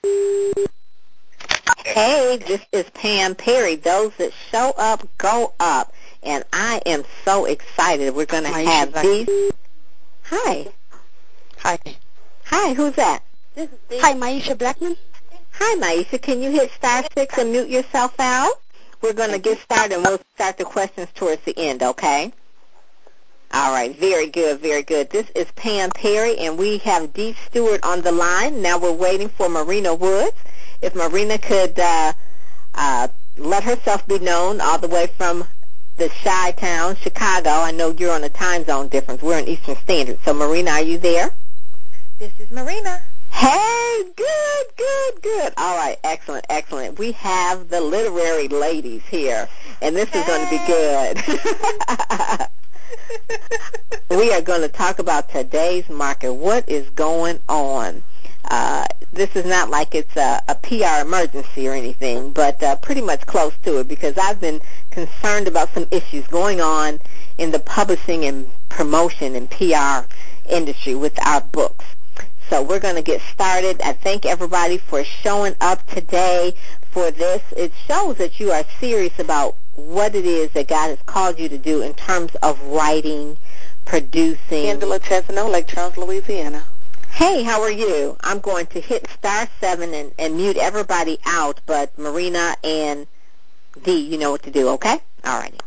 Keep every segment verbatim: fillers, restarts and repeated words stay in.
Hey, this is Pam Perry. Those that show up, go up. And I am so excited. We're going to have these. Hi. Hi. Hi, who's that? This is Dee. Hi, Maisha Blackman. Hi, Maisha. Can you hit star six and mute yourself out? We're going to get started, and we'll start the questions towards the end, okay? All right, very good, very good. This is Pam Perry, and we have Dee Stewart on the line. Now we're waiting for Marina Woods. If Marina could uh, uh, let herself be known all the way from the Chi-Town, Chicago. I know you're on a time zone difference. We're in Eastern Standard. So, Marina, are you there? This is Marina. Hey, good, good, good. All right, excellent, excellent. We have the literary ladies here, and this hey. is going to be good. We are going to talk about today's market. What is going on? Uh, this is not like it's a, a P R emergency or anything, but uh, pretty much close to it, because I've been concerned about some issues going on in the publishing and promotion and P R industry with our books. So we're going to get started. I thank everybody for showing up today for this. It shows that you are serious about what it is that God has called you to do in terms of writing, producing. Angela Chesno, Lake Charles, Louisiana. Hey, how are you? I'm going to hit star seven and, and mute everybody out, but Marina and Dee, you know what to do, okay? All righty.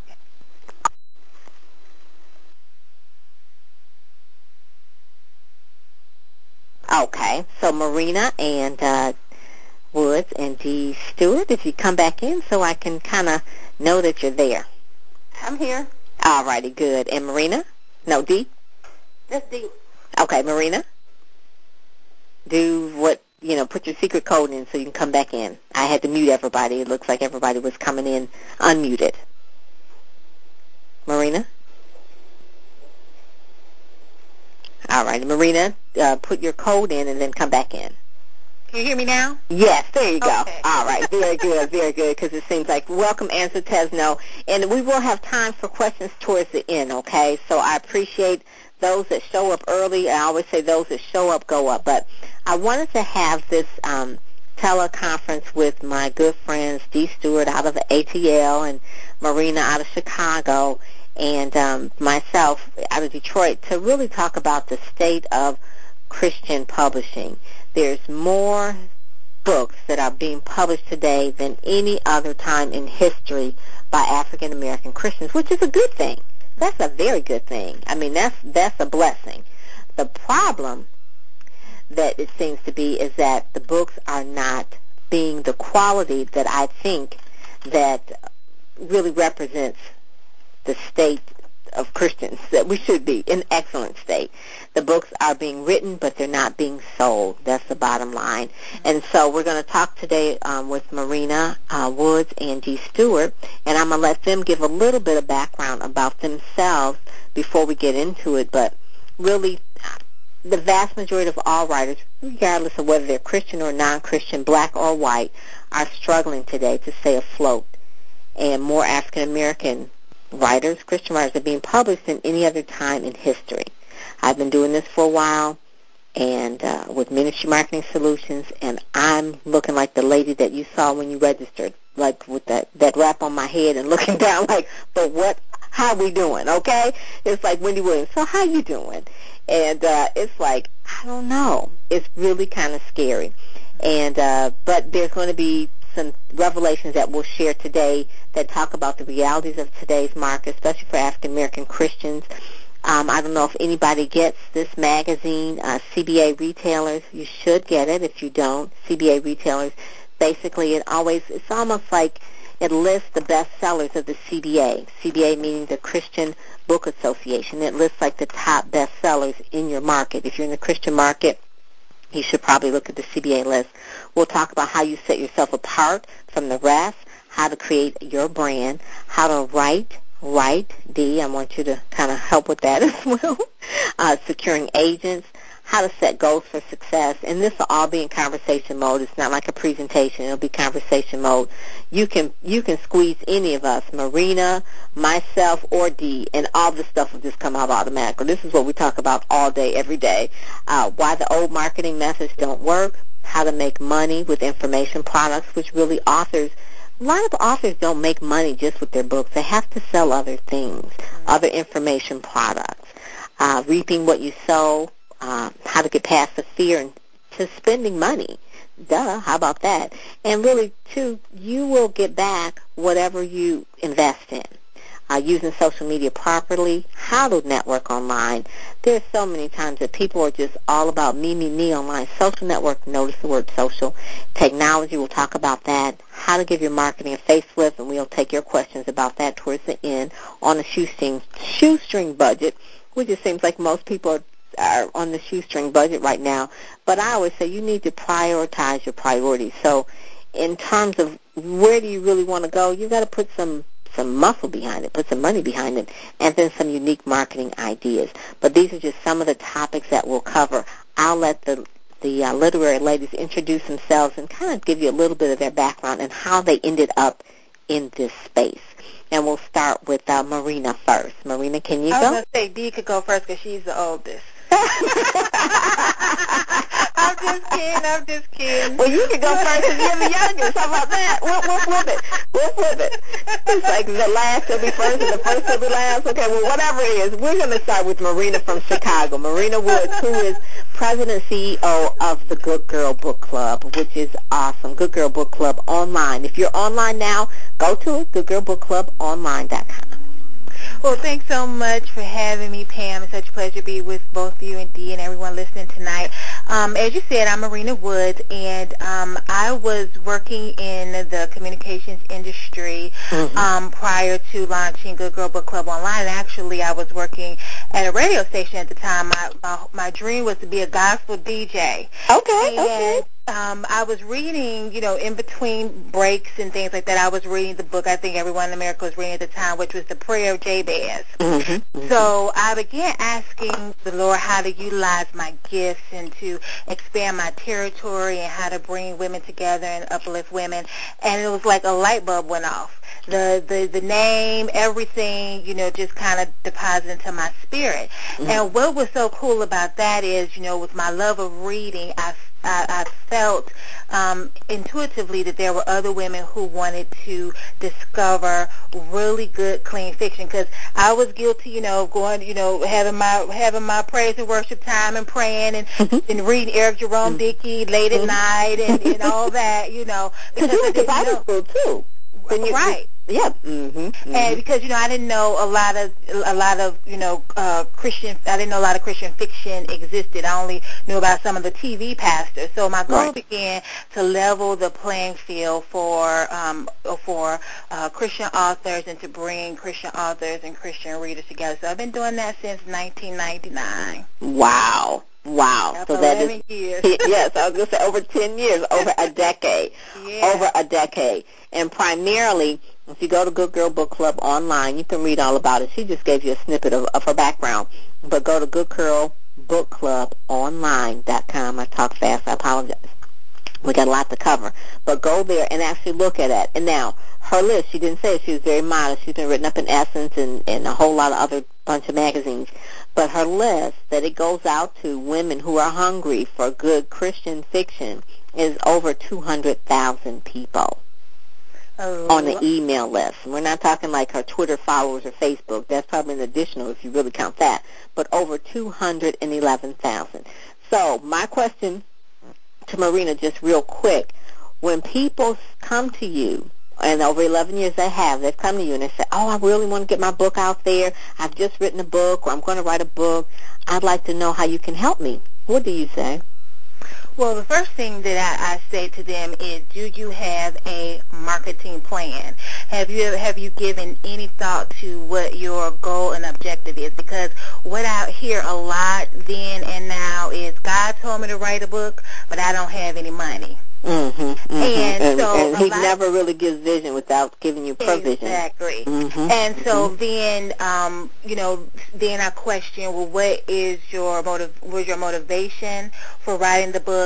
Okay, so Marina and uh, Woods and Dee Stewart, if you come back in so I can kind of know that you're there. I'm here. All righty, good. And Marina? No, Dee? That's Dee. Okay, Marina? Do what, you know, put your secret code in so you can come back in. I had to mute everybody. It looks like everybody was coming in unmuted. Marina? All right, Marina, uh, put your code in and then come back in. Can you hear me now? Yes, there you go. Okay. All right, very good, very good, because it seems like welcome, Angela Chesno, and we will have time for questions towards the end, okay? So I appreciate those that show up early. I always say those that show up go up, but I wanted to have this um, teleconference with my good friends, Dee Stewart out of A T L and Marina out of Chicago, and um, myself out of Detroit, to really talk about the state of Christian publishing. There's more books that are being published today than any other time in history by African American Christians, which is a good thing. That's a very good thing. I mean, that's that's a blessing. The problem that it seems to be is that the books are not being the quality that I think that really represents the state of Christians, that we should be in excellent state. The books are being written, but they're not being sold. That's the bottom line. And so we're going to talk today um, with Marina uh, Woods and Dee Stewart, and I'm going to let them give a little bit of background about themselves before we get into it. But really, the vast majority of all writers, regardless of whether they're Christian or non-Christian, black or white, are struggling today to stay afloat. And more African American writers, Christian writers, are being published than any other time in history. I've been doing this for a while, and uh, with Ministry Marketing Solutions, and I'm looking like the lady that you saw when you registered, like with that, that wrap on my head and looking down like, but what, how we doing, okay? It's like Wendy Williams, so how you doing? And uh, it's like, I don't know. It's really kind of scary. And uh, but there's going to be some revelations that we'll share today that talk about the realities of today's market, especially for African American Christians. Um, I don't know if anybody gets this magazine, uh, C B A Retailers. You should get it. If you don't, C B A Retailers. Basically, it always it's almost like it lists the best sellers of the C B A. C B A meaning the Christian Book Association. It lists like the top best sellers in your market. If you're in the Christian market, you should probably look at the C B A list. We'll talk about how you set yourself apart from the rest, how to create your brand, how to write, write, Dee, I want you to kind of help with that as well, uh, securing agents, how to set goals for success, and this will all be in conversation mode. It's not like a presentation. It'll be conversation mode. You can you can squeeze any of us, Marina, myself, or Dee, and all the stuff will just come out automatically. This is what we talk about all day, every day. Uh, why the old marketing methods don't work, how to make money with information products, which really authors, a lot of authors don't make money just with their books. They have to sell other things, mm-hmm. other information products. Uh, reaping what you sow, uh, how to get past the fear and to spending money. Duh, how about that? And really, too, you will get back whatever you invest in. Uh, using social media properly, how to network online. There's so many times that people are just all about me, me, me online. Social network, notice the word social. Technology, we'll talk about that. How to give your marketing a facelift, and we'll take your questions about that towards the end on a shoestring, shoestring budget, which it seems like most people are are on the shoestring budget right now. But I always say you need to prioritize your priorities. So in terms of where do you really want to go, you've got to put some some muscle behind it, put some money behind it, and then some unique marketing ideas. But these are just some of the topics that we'll cover. I'll let the the uh, literary ladies introduce themselves and kind of give you a little bit of their background and how they ended up in this space. And we'll start with uh, Marina first. Marina, can you go? I was going to say Dee could go first because she's the oldest. I'm just kidding. I'm just kidding. Well, you can go first because you're the youngest. How about that? We'll, we'll flip it. We'll flip it. It's like the last will be first and the first will be last. Okay, well, whatever it is, we're going to start with Marina from Chicago. Marina Woods, who is president and C E O of the Good Girl Book Club, which is awesome. Good Girl Book Club online. If you're online now, go to it, good girl book club online dot com. Well, thanks so much for having me, Pam. It's such a pleasure to be with both you and Dee and everyone listening tonight. Um, as you said, I'm Marina Woods, and um, I was working in the communications industry mm-hmm. um, prior to launching Good Girl Book Club Online. Actually, I was working at a radio station at the time. My my, my dream was to be a gospel D J. Okay, and, okay. Um, I was reading, you know, in between breaks and things like that, I was reading the book I think everyone in America was reading at the time, which was The Prayer of Jabez. Mm-hmm, mm-hmm. So I began asking the Lord how to utilize my gifts and to expand my territory and how to bring women together and uplift women. And it was like a light bulb went off. The, the, the name, everything, you know, just kind of deposited into my spirit. Mm-hmm. And what was so cool about that is, you know, with my love of reading, I I, I felt um, intuitively that there were other women who wanted to discover really good, clean fiction. Because I was guilty, you know, going, you know, having my having my praise and worship time and praying and, mm-hmm. and reading Eric Jerome mm-hmm. Dickey late at mm-hmm. night and, and all that, you know. Because you went to Bible know. school too. You, right. Yeah. Mm-hmm, mm-hmm. And because, you know, I didn't know a lot of, a lot of, you know, uh, Christian, I didn't know a lot of Christian fiction existed. I only knew about some of the T V pastors. So my goal right. began to level the playing field for, um, for uh, Christian authors and to bring Christian authors and Christian readers together. So I've been doing that since nineteen ninety-nine. Wow. Wow. Yep, so eleven that is, years. Yes, I was going to say over ten years, over a decade. Yeah. Over a decade. And primarily, if you go to Good Girl Book Club online, you can read all about it. She just gave you a snippet of, of her background. But go to good girl book club online dot com. I talk fast. I apologize. We got a lot to cover. But go there and actually look at it. And now, her list, she didn't say it. She was very modest. She's been written up in Essence and, and a whole lot of other bunch of magazines. But her list that it goes out to women who are hungry for good Christian fiction is over two hundred thousand people. Oh. On the email list. And we're not talking like her Twitter followers or Facebook. That's probably an additional if you really count that. But over two hundred eleven thousand. So my question to Marina, just real quick, when people come to you, and over eleven years they have, they've come to you and they say, oh, I really want to get my book out there. I've just written a book or I'm going to write a book. I'd like to know how you can help me. What do you say? Well, the first thing that I, I say to them is, do you have a marketing plan? Have you have you given any thought to what your goal and objective is? Because what I hear a lot then and now is, God told me to write a book, but I don't have any money. Mm-hmm, mm-hmm. And, and so and he lot, never really gives vision without giving you provision. Exactly. Mm-hmm, and mm-hmm. so then, um, you know, then I question, well, what is your motive? What is your motivation for writing the book?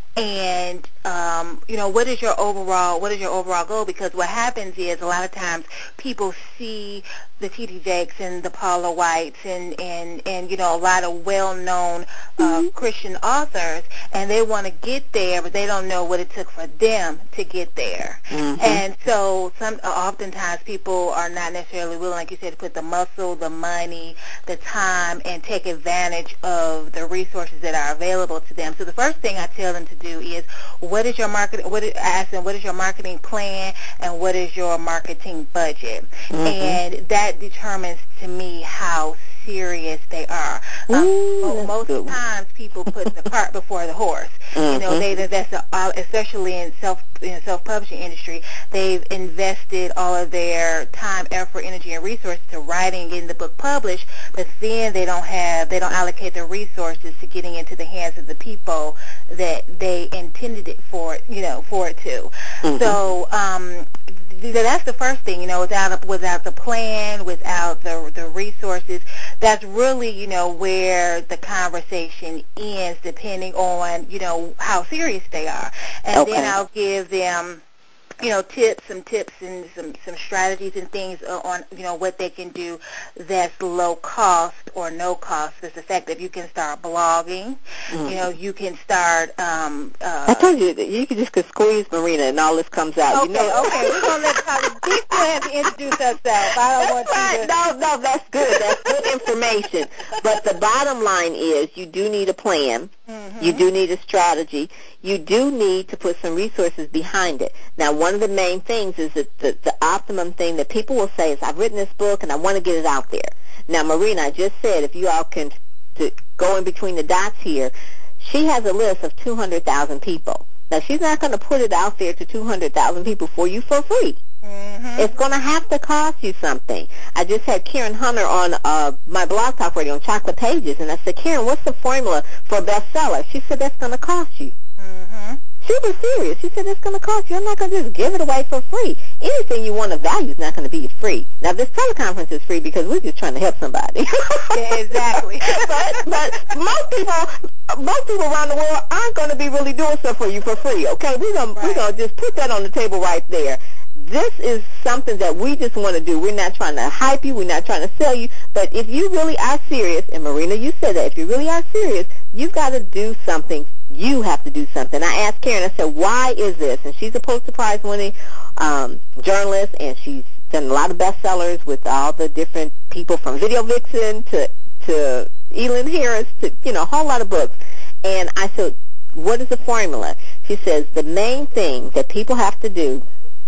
and um, you know, what is your overall what is your overall goal? Because what happens is a lot of times people see the T D Jakes and the Paula Whites and and and you know, a lot of well-known uh, mm-hmm. Christian authors, and they want to get there, but they don't know what it took for them to get there. Mm-hmm. And so, some oftentimes people are not necessarily willing, like you said, to put the muscle, the money, the time, and take advantage of the resources that are available to them. So the first thing I tell them to do is, what is your market? What is, I ask them, what is your marketing plan, and what is your marketing budget? Mm-hmm. And that determines to me how serious they are. Um, Ooh, most good. times people put the cart before the horse. Mm-hmm. You know, they that's a, uh, especially in self in the self-publishing industry, they've invested all of their time, effort, energy, and resources to writing, getting the book published, but then they don't have they don't allocate their resources to getting into the hands of the people that they intended it for, you know, for it to. Mm-hmm. So um, that's the first thing, you know, without a, without the plan, without the the resources, that's really, you know, where the conversation ends, depending on, you know, how serious they are. And okay. then I'll give them, you know, tips, some tips and some, some strategies and things on, you know, what they can do that's low cost or no cost that's effective. You can start blogging. Mm-hmm. You know, you can start. Um, uh, I told you that you could just could squeeze Marina and all this comes out. Okay, you know? okay. We're gonna let Dee still have to introduce herself. I don't that's want right. you to. No, no, that's good. That's good information. But the bottom line is, you do need a plan. Mm-hmm. You do need a strategy. You do need to put some resources behind it. Now, one of the main things is that the, the optimum thing that people will say is, I've written this book and I want to get it out there. Now, Marina, I just said, if you all can to go in between the dots here, she has a list of two hundred thousand people. Now, she's not going to put it out there to two hundred thousand people for you for free. Mm-hmm. It's going to have to cost you something. I just had Karen Hunter on uh, my Blog Talk Radio on Chocolate Pages, and I said, Karen, what's the formula for a bestseller? She said, that's going to cost you. Mm-hmm. She was serious. She said, it's going to cost you. I'm not going to just give it away for free. Anything you want to value is not going to be free. Now, this teleconference is free because we're just trying to help somebody. Yeah, exactly. but, but most people, most people around the world aren't going to be really doing stuff for you for free, okay? We're going right. we're going to just put that on the table right there. This is something that we just want to do. We're not trying to hype you. We're not trying to sell you. But if you really are serious, and Marina, you said that, if you really are serious, you've got to do something. You have to do something. I asked Karen, I said, why is this? And she's a Pulitzer Prize-winning um, journalist, and she's done a lot of bestsellers with all the different people from Video Vixen to, to Elin Harris to, you know, a whole lot of books. And I said, what is the formula? She says, the main thing that people have to do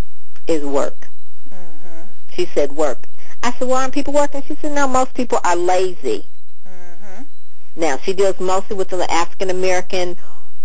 is work. Mm-hmm. She said work. I said, well, aren't people working? She said, no, most people are lazy. Mm-hmm. Now, she deals mostly with the African-American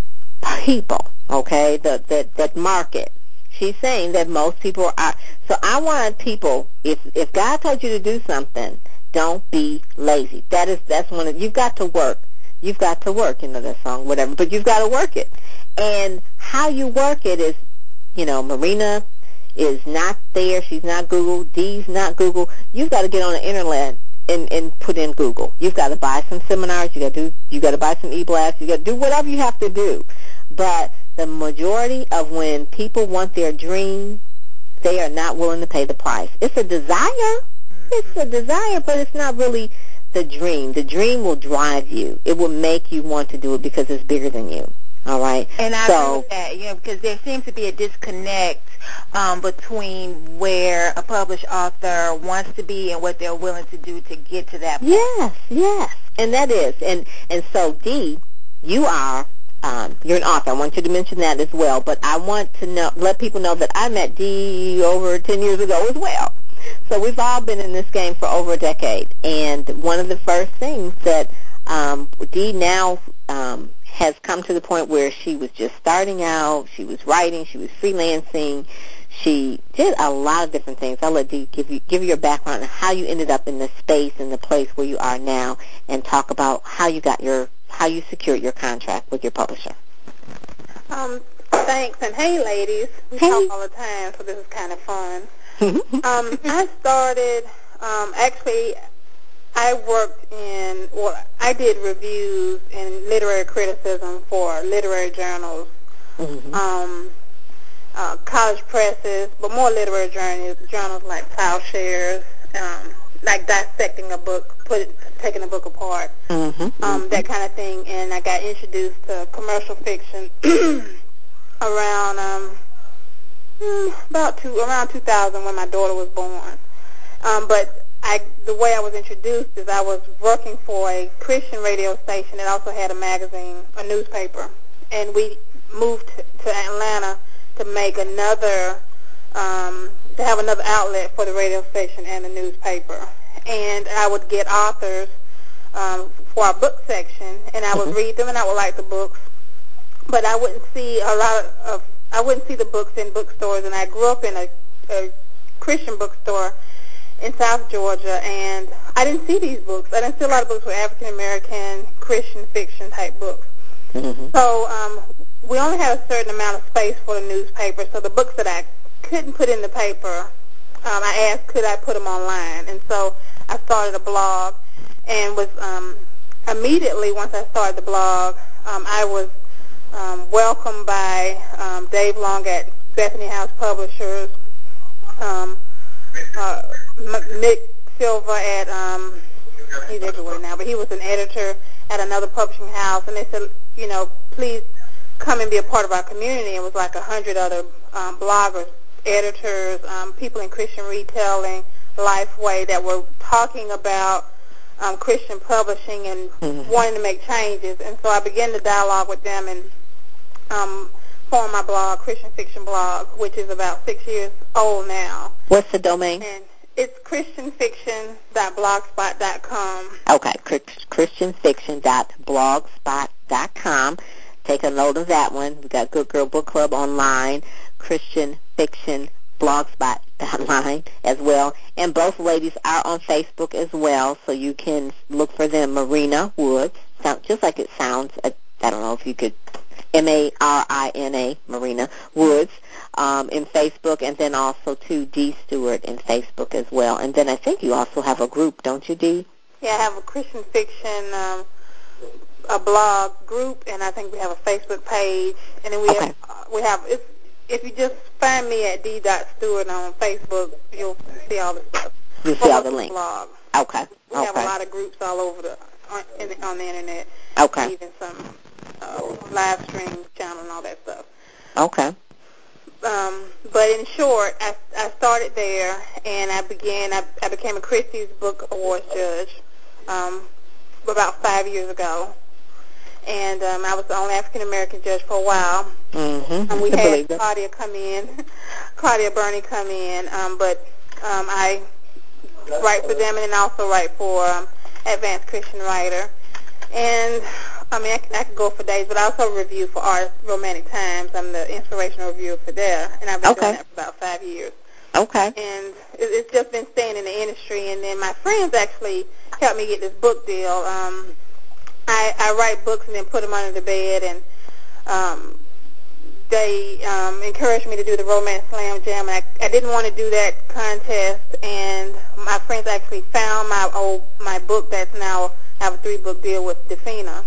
people, okay, the, that, that market. She's saying that most people are. So I want people, if if God told you to do something, don't be lazy. That is, that's one of, you've got to work. You've got to work, you know that song, whatever, but you've got to work it. And how you work it is, you know, Marina is not there. She's not Google. Dee's not Google. You've got to get on the internet and, and put in Google. You've got to buy some seminars. You got to do. You got to buy some e-blasts. You got to do whatever you have to do. But the majority of when people want their dream, they are not willing to pay the price. It's a desire. Mm-hmm. It's a desire, but it's not really the dream. The dream will drive you. It will make you want to do it because it's bigger than you. All right. And I so, agree with that, you know, because there seems to be a disconnect um, between where a published author wants to be and what they're willing to do to get to that point. Yes, yes, and that is, and and so Dee, you are, um, you're an author. I want you to mention that as well. But I want to know, let people know that I met Dee over ten years ago as well. So we've all been in this game for over a decade, and one of the first things that um, Dee now um, has come to the point where she was just starting out. She was writing. She was freelancing. She did a lot of different things. I'll let Dee give you give you your background and how you ended up in the space and the place where you are now, and talk about how you got your how you secured your contract with your publisher. Um, thanks, and hey, ladies. We hey. talk all the time, so this is kind of fun. um, I started um, actually. I worked in, well, I did reviews and literary criticism for literary journals Mm-hmm. um, uh, college presses, but more literary journals, journals like Plowshares, um, like dissecting a book, put it, taking a book apart, Mm-hmm. um, Mm-hmm. that kind of thing. And I got introduced to commercial fiction around um, hmm, about two around two thousand when my daughter was born. Um, but I, the way I was introduced is I was working for a Christian radio station that also had a magazine, a newspaper, and we moved to, to Atlanta to make another, um, to have another outlet for the radio station and the newspaper. And I would get authors um, for our book section, and I would Mm-hmm. read them, and I would like the books, but I wouldn't see a lot of, I wouldn't see the books in bookstores, and I grew up in a, a Christian bookstore in South Georgia, and I didn't see these books. I didn't see a lot of books with African-American Christian fiction type books. Mm-hmm. So um, we only had a certain amount of space for the newspaper, so the books that I couldn't put in the paper, um, I asked could I put them online, and so I started a blog, and was um, immediately once I started the blog, um, I was um, welcomed by um, Dave Long at Bethany House Publishers, um, uh, Mick Silva at, um, he's everywhere now, but he was an editor at another publishing house, and they said, you know, please come and be a part of our community. It was like a hundred other um, bloggers, editors, um, people in Christian retailing, Lifeway, that were talking about um, Christian publishing and Mm-hmm. wanting to make changes. And so I began to dialogue with them and um, form my blog, Christian Fiction Blog, which is about six years old now. What's the domain? And it's christian fiction dot blogspot dot com. Okay, christian fiction dot blogspot dot com. Take a note of that one. We got Good Girl Book Club online, Christian Fiction Blogspot online as well. And both ladies are on Facebook as well, so you can look for them. Marina Woods, sound, just like it sounds. I, I don't know if you could, M A R I N A, Marina Woods, um, in Facebook, and then also to Dee Stewart in Facebook as well. And then I think you also have a group, don't you, Dee? Yeah, I have a Christian fiction um, a blog group, and I think we have a Facebook page. And then we Okay. have uh, we have it's, if you just find me at D. Stewart on Facebook, you'll see all the stuff. You'll see From all the the links. blog. Okay. We okay. have a lot of groups all over the on, in the, on the internet. Okay. And even some uh, live stream channel and all that stuff. Okay. Um, but in short, I, I started there, and I began. I, I became a Christie's Book Awards judge um, about five years ago, and um, I was the only African American judge for a while. Mm-hmm. And we I had believe that. Claudia come in, Claudia Burney come in, um, but um, I write for them, and then also write for um, Advanced Christian Writer. And I mean, I, I could go for days, but I also review for Art Romantic Times. I'm the inspirational reviewer for there, and I've been Okay. doing that for about five years. Okay. And it, it's just been staying in the industry. And then my friends actually helped me get this book deal. Um, I, I write books and then put them under the bed, and um, they um, encouraged me to do the Romance Slam Jam. And I, I didn't want to do that contest, and my friends actually found my old my book that's now I have a three-book deal with Defina.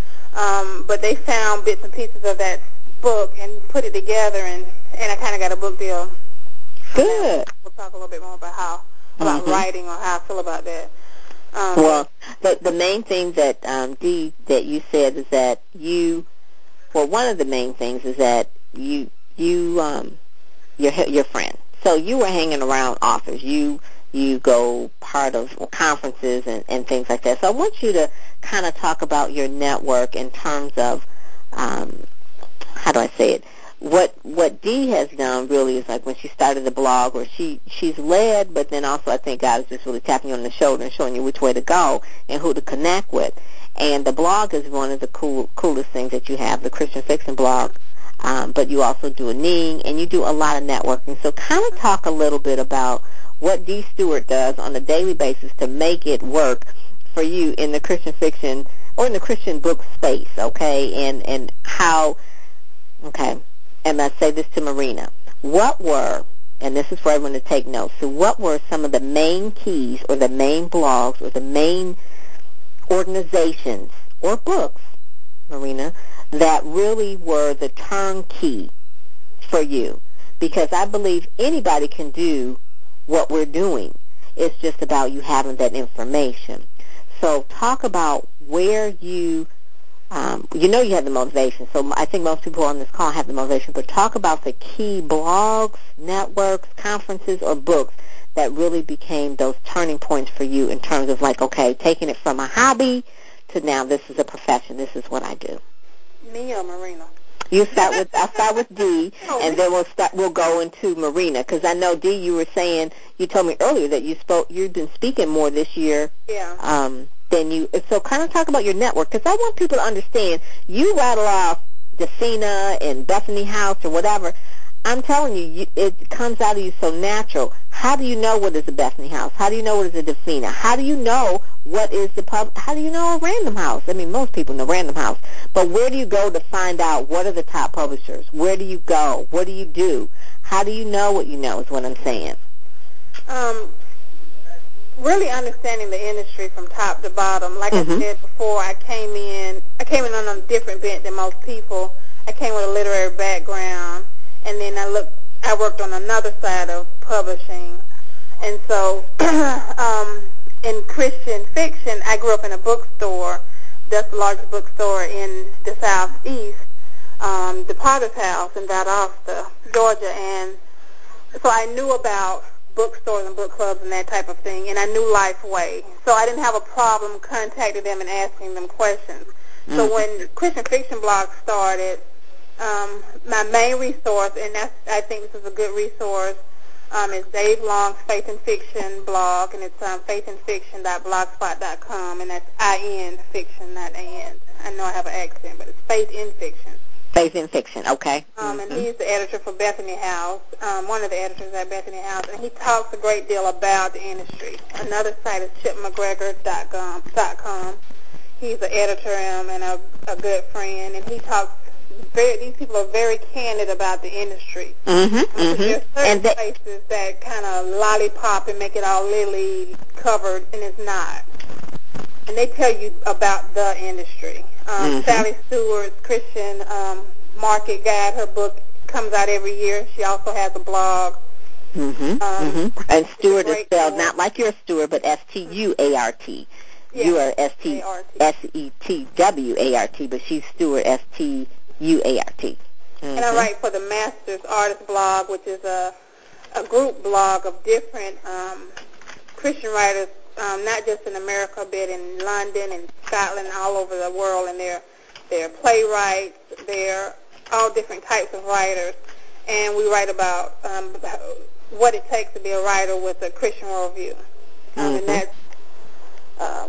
Um, but they found bits and pieces of that book and put it together, and, and I kind of got a book deal. Good. We'll talk a little bit more about how about mm-hmm. writing or how I feel about that. Um, well, the the main thing that um, Dee that you said is that you, well, one of the main things is that you you um your your friend. So you were hanging around authors. You you go part of conferences and, and things like that. So I want you to kind of talk about your network in terms of, um, how do I say it? What what Dee has done really is like when she started the blog, or she she's led, but then also I think God is just really tapping you on the shoulder and showing you which way to go and who to connect with. And the blog is one of the cool coolest things that you have, the Christian Fiction blog. Um, but you also do a Ning, and you do a lot of networking. So kind of talk a little bit about what Dee Stewart does on a daily basis to make it work for you in the Christian fiction or in the Christian book space, okay, and, and how, okay, and I say this to Marina, what were, and this is for everyone to take notes, so what were some of the main keys or the main blogs or the main organizations or books, Marina, that really were the turnkey for you? Because I believe anybody can do what we're doing. It's just about you having that information. So talk about where you, um, you know you have the motivation. So I think most people on this call have the motivation. But talk about the key blogs, networks, conferences, or books that really became those turning points for you in terms of like, okay, taking it from a hobby to now this is a profession. This is what I do. Me or Marina? You start with, I'll start with Dee, and then we'll start, we'll go into Marina, because I know, Dee, you were saying, you told me earlier that you spoke, you've been speaking more this year. Yeah. Um, than you, so kind of talk about your network, because I want people to understand, you rattle off Defina and Bethany House or whatever. I'm telling you, you, it comes out of you so natural. How do you know what is a Bethany House? How do you know what is a Defina? How do you know what is the pub? How do you know a Random House? I mean, most people know Random House, but where do you go to find out what are the top publishers? Where do you go? What do you do? How do you know what you know is what I'm saying. Um, really understanding the industry from top to bottom. Like mm-hmm. I said before, I came in, I came in on a different bent than most people. I came with a literary background, and then I looked, I worked on another side of publishing. And so um, in Christian fiction, I grew up in a bookstore. That's the largest bookstore in the Southeast, um, the Potter's House in Valdosta, Georgia. And so I knew about bookstores and book clubs and that type of thing, and I knew Lifeway. So I didn't have a problem contacting them and asking them questions. Mm-hmm. So when Christian Fiction Blog started, um, my main resource, and that's, I think this is a good resource, um, is Dave Long's Faith and Fiction blog, and it's um, faith and fiction dot blogspot dot com, and that's I N fiction, not and. I know I have an accent, but it's Faith in Fiction. Faith in Fiction, okay. Um, and mm-hmm. he's the editor for Bethany House, um, one of the editors at Bethany House, and he talks a great deal about the industry. Another site is chip mcgregor dot com. He's an editor um, and a, a good friend, and he talks very, these people are very candid about the industry. Mm-hmm, um, mm-hmm. There's certain and they, places that kind of lollipop and make it all lily covered, and it's not. And they tell you about the industry. Um, mm-hmm. Sally Stewart's Christian um, Market Guide, her book comes out every year. She also has a blog. Mm-hmm. Um, mm-hmm. And Stewart is spelled book. not like you're Stewart, but S T U A R T. Yeah. You are S T S E T W A R T, but she's Stewart, S T U A R T. Mm-hmm. And I write for the Masters Artist blog, which is a, a group blog of different um, Christian writers, um, not just in America, but in London and Scotland, all over the world. And they're, they're playwrights, they're all different types of writers. And we write about um, what it takes to be a writer with a Christian worldview. Um, mm-hmm. And that's um,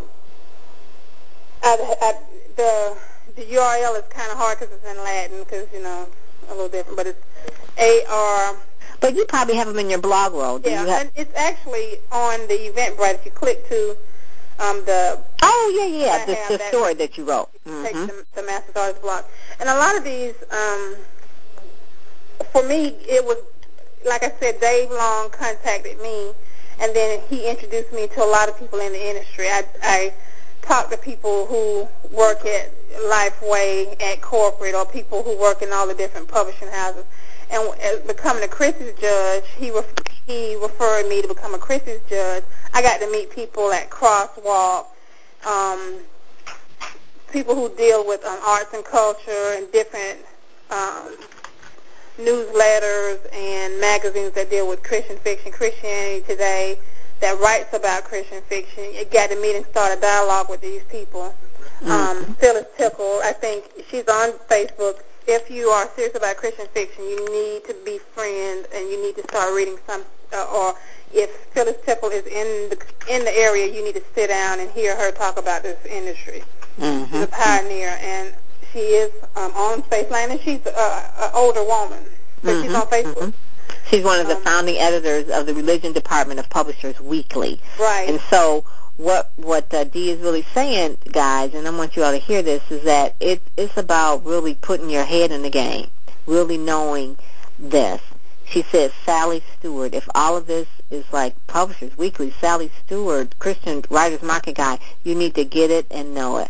I, I, the the U R L is kind of hard because it's in Latin, because, you know, a little different, but it's A R. But you probably have them in your blog roll. Do yeah, you have? And it's actually on the Eventbrite. If you click to um, the oh yeah yeah the, the that, story that you wrote. Mm-hmm. Take the, the Masters Artist blog, and a lot of these, um, for me, it was like I said, Dave Long contacted me, and then he introduced me to a lot of people in the industry. I, I talk to people who work at Lifeway, at corporate, or people who work in all the different publishing houses. And as becoming a Chris's judge, he ref- he referred me to become a Chris's judge. I got to meet people at Crosswalk, um, people who deal with um, arts and culture and different um, newsletters and magazines that deal with Christian fiction, Christianity Today, that writes about Christian fiction. You got to meet and start a dialogue with these people. Mm-hmm. Um, Phyllis Tickle, I think she's on Facebook. If you are serious about Christian fiction, you need to be friends and you need to start reading some. Uh, or if Phyllis Tickle is in the in the area, you need to sit down and hear her talk about this industry. Mm-hmm. She's a pioneer, and she is um, on Faithline, and she's an older woman, but mm-hmm. she's on Facebook. Mm-hmm. She's one of the um, founding editors of the Religion Department of Publishers Weekly. Right. And so what what uh, Dee is really saying, guys, and I want you all to hear this, is that it, it's about really putting your head in the game, really knowing this. She says, Sally Stewart, if all of this is like Publishers Weekly, Sally Stewart, Christian Writers Market Guide, you need to get it and know it.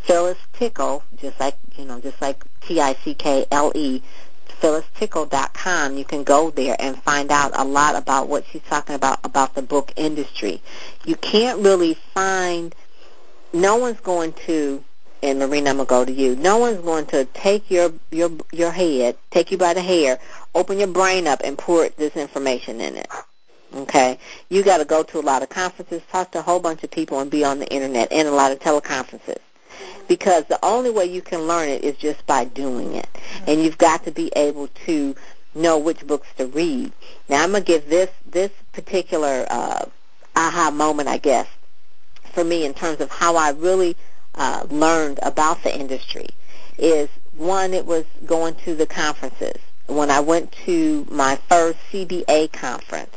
Phyllis Tickle, just like, you know, just like T I C K L E, phyllis tickle dot com. You can go there and find out a lot about what she's talking about, about the book industry. You can't really find, no one's going to, and Marina, I'm going to go to you, no one's going to take your, your, your head, take you by the hair, open your brain up and pour this information in it. Okay? You got to go to a lot of conferences, talk to a whole bunch of people, and be on the internet and a lot of teleconferences. Because the only way you can learn it is just by doing it. And you've got to be able to know which books to read. Now, I'm going to give this this particular uh, aha moment, I guess, for me in terms of how I really uh, learned about the industry is, one, it was going to the conferences. When I went to my first C B A conference,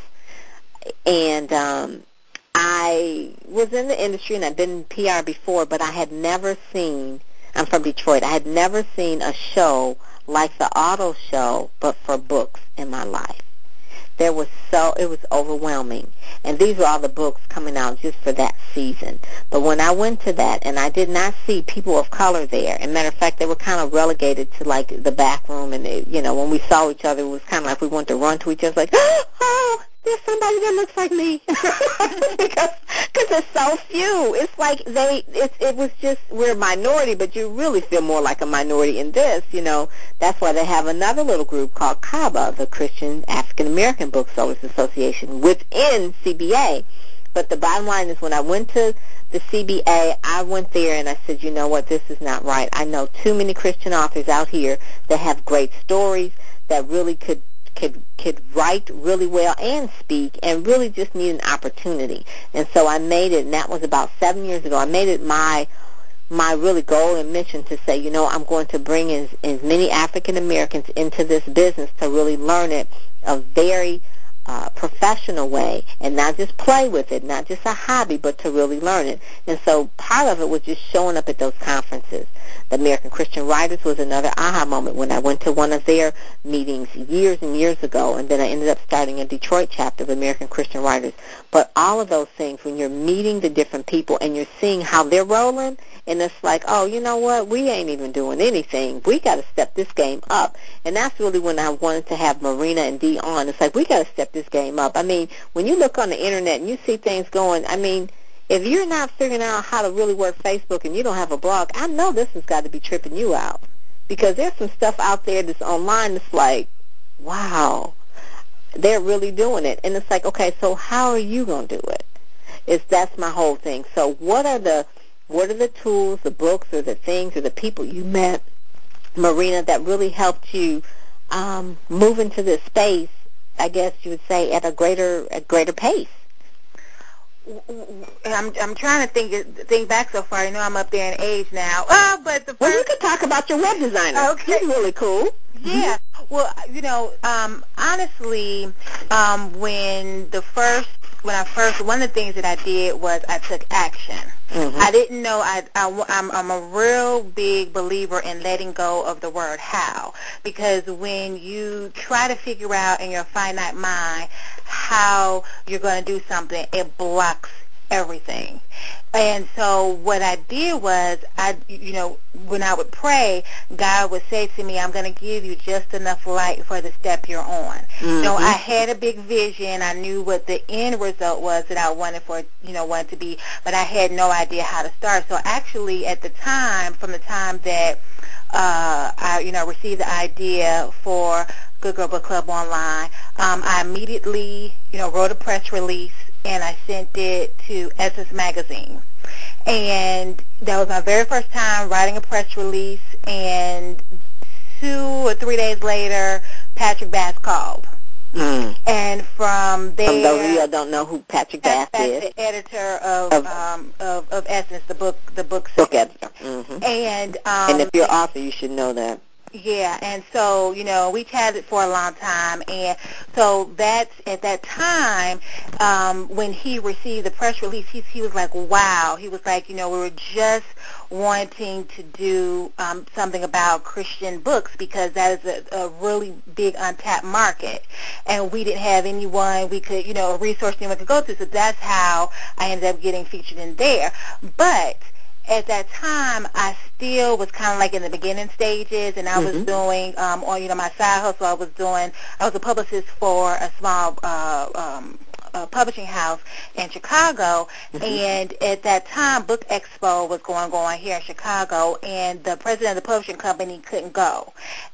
and um, I was in the industry, and I'd been in P R before, but I had never seen, I'm from Detroit, I had never seen a show like the auto show, but for books in my life. There was so, it was overwhelming. And these were all the books coming out just for that season. But when I went to that, and I did not see people of color there, and matter of fact, they were kind of relegated to, like, the back room, and, they, you know, when we saw each other, it was kind of like we wanted to run to each other, like, oh, there's somebody that looks like me. because cause there's so few. It's like they, it's, it was just, we're a minority, but you really feel more like a minority in this, you know. That's why they have another little group called CABA, the Christian African American Booksellers Association, within C B A. But the bottom line is, when I went to the C B A, I went there and I said, you know what, this is not right. I know too many Christian authors out here that have great stories, that really could could could write really well and speak, and really just need an opportunity. And so I made it, and that was about seven years ago. I made it my my really goal and mission to say, you know, I'm going to bring as, as many African Americans into this business to really learn it a very uh, professional way, and not just play with it, not just a hobby, but to really learn it. And so part of it was just showing up at those conferences. The American Christian Writers was another aha moment when I went to one of their meetings years and years ago, and then I ended up starting a Detroit chapter of American Christian Writers. But all of those things, when you're meeting the different people and you're seeing how they're rolling, and it's like, oh, you know what, we ain't even doing anything. We got to step this game up. And that's really when I wanted to have Marina and Dee on. It's like, we got to step this game up. I mean, when you look on the internet and you see things going, I mean, if you're not figuring out how to really work Facebook and you don't have a blog, I know this has got to be tripping you out. Because there's some stuff out there that's online that's like, wow, they're really doing it. And it's like, okay, so how are you going to do it? It's, that's my whole thing. So what are the what are the tools, the books, or the things, or the people you met, Marina, that really helped you um, move into this space, I guess you would say, at a greater a greater pace? I'm I'm trying to think think back so far. I know I'm up there in age now. Uh, but the first, well, you could talk about your web designer. Okay. He's really cool. Yeah. Well, you know, um, honestly, um, when the first when I first one of the things that I did was I took action. Mm-hmm. I didn't know I, I I'm I'm a real big believer in letting go of the word how, because when you try to figure out in your finite mind how you're going to do something, it blocks everything. And so what I did was, I, you know, when I would pray, God would say to me, I'm going to give you just enough light for the step you're on. Mm-hmm. So I had a big vision. I knew what the end result was that I wanted for, you know, wanted to be, but I had no idea how to start. So actually at the time, from the time that uh, I, you know, received the idea for Good Girl Book Club Online, um, I immediately, you know, wrote a press release, and I sent it to Essence Magazine. And that was my very first time writing a press release, and two or three days later, Patrick Bass called. Mm. And from there, from those of you that don't know who Patrick Bass Patrick is, Bass, the editor of, of, um, of of Essence, the book, the book, book editor. Mm-hmm. And um, and if you're an author, you should know that. Yeah, and so, you know, we chatted for a long time, and so that's, at that time, um, when he received the press release, he, he was like, wow. He was like, you know, we were just wanting to do um, something about Christian books, because that is a, a really big untapped market, and we didn't have anyone we could, you know, a resource anyone could go to, so that's how I ended up getting featured in there. But at that time, I still was kind of like in the beginning stages, and I mm-hmm. was doing, um, on, you know, my side hustle, I was doing, I was a publicist for a small uh, um, uh, publishing house in Chicago, mm-hmm. and at that time, Book Expo was going on here in Chicago, and the president of the publishing company couldn't go,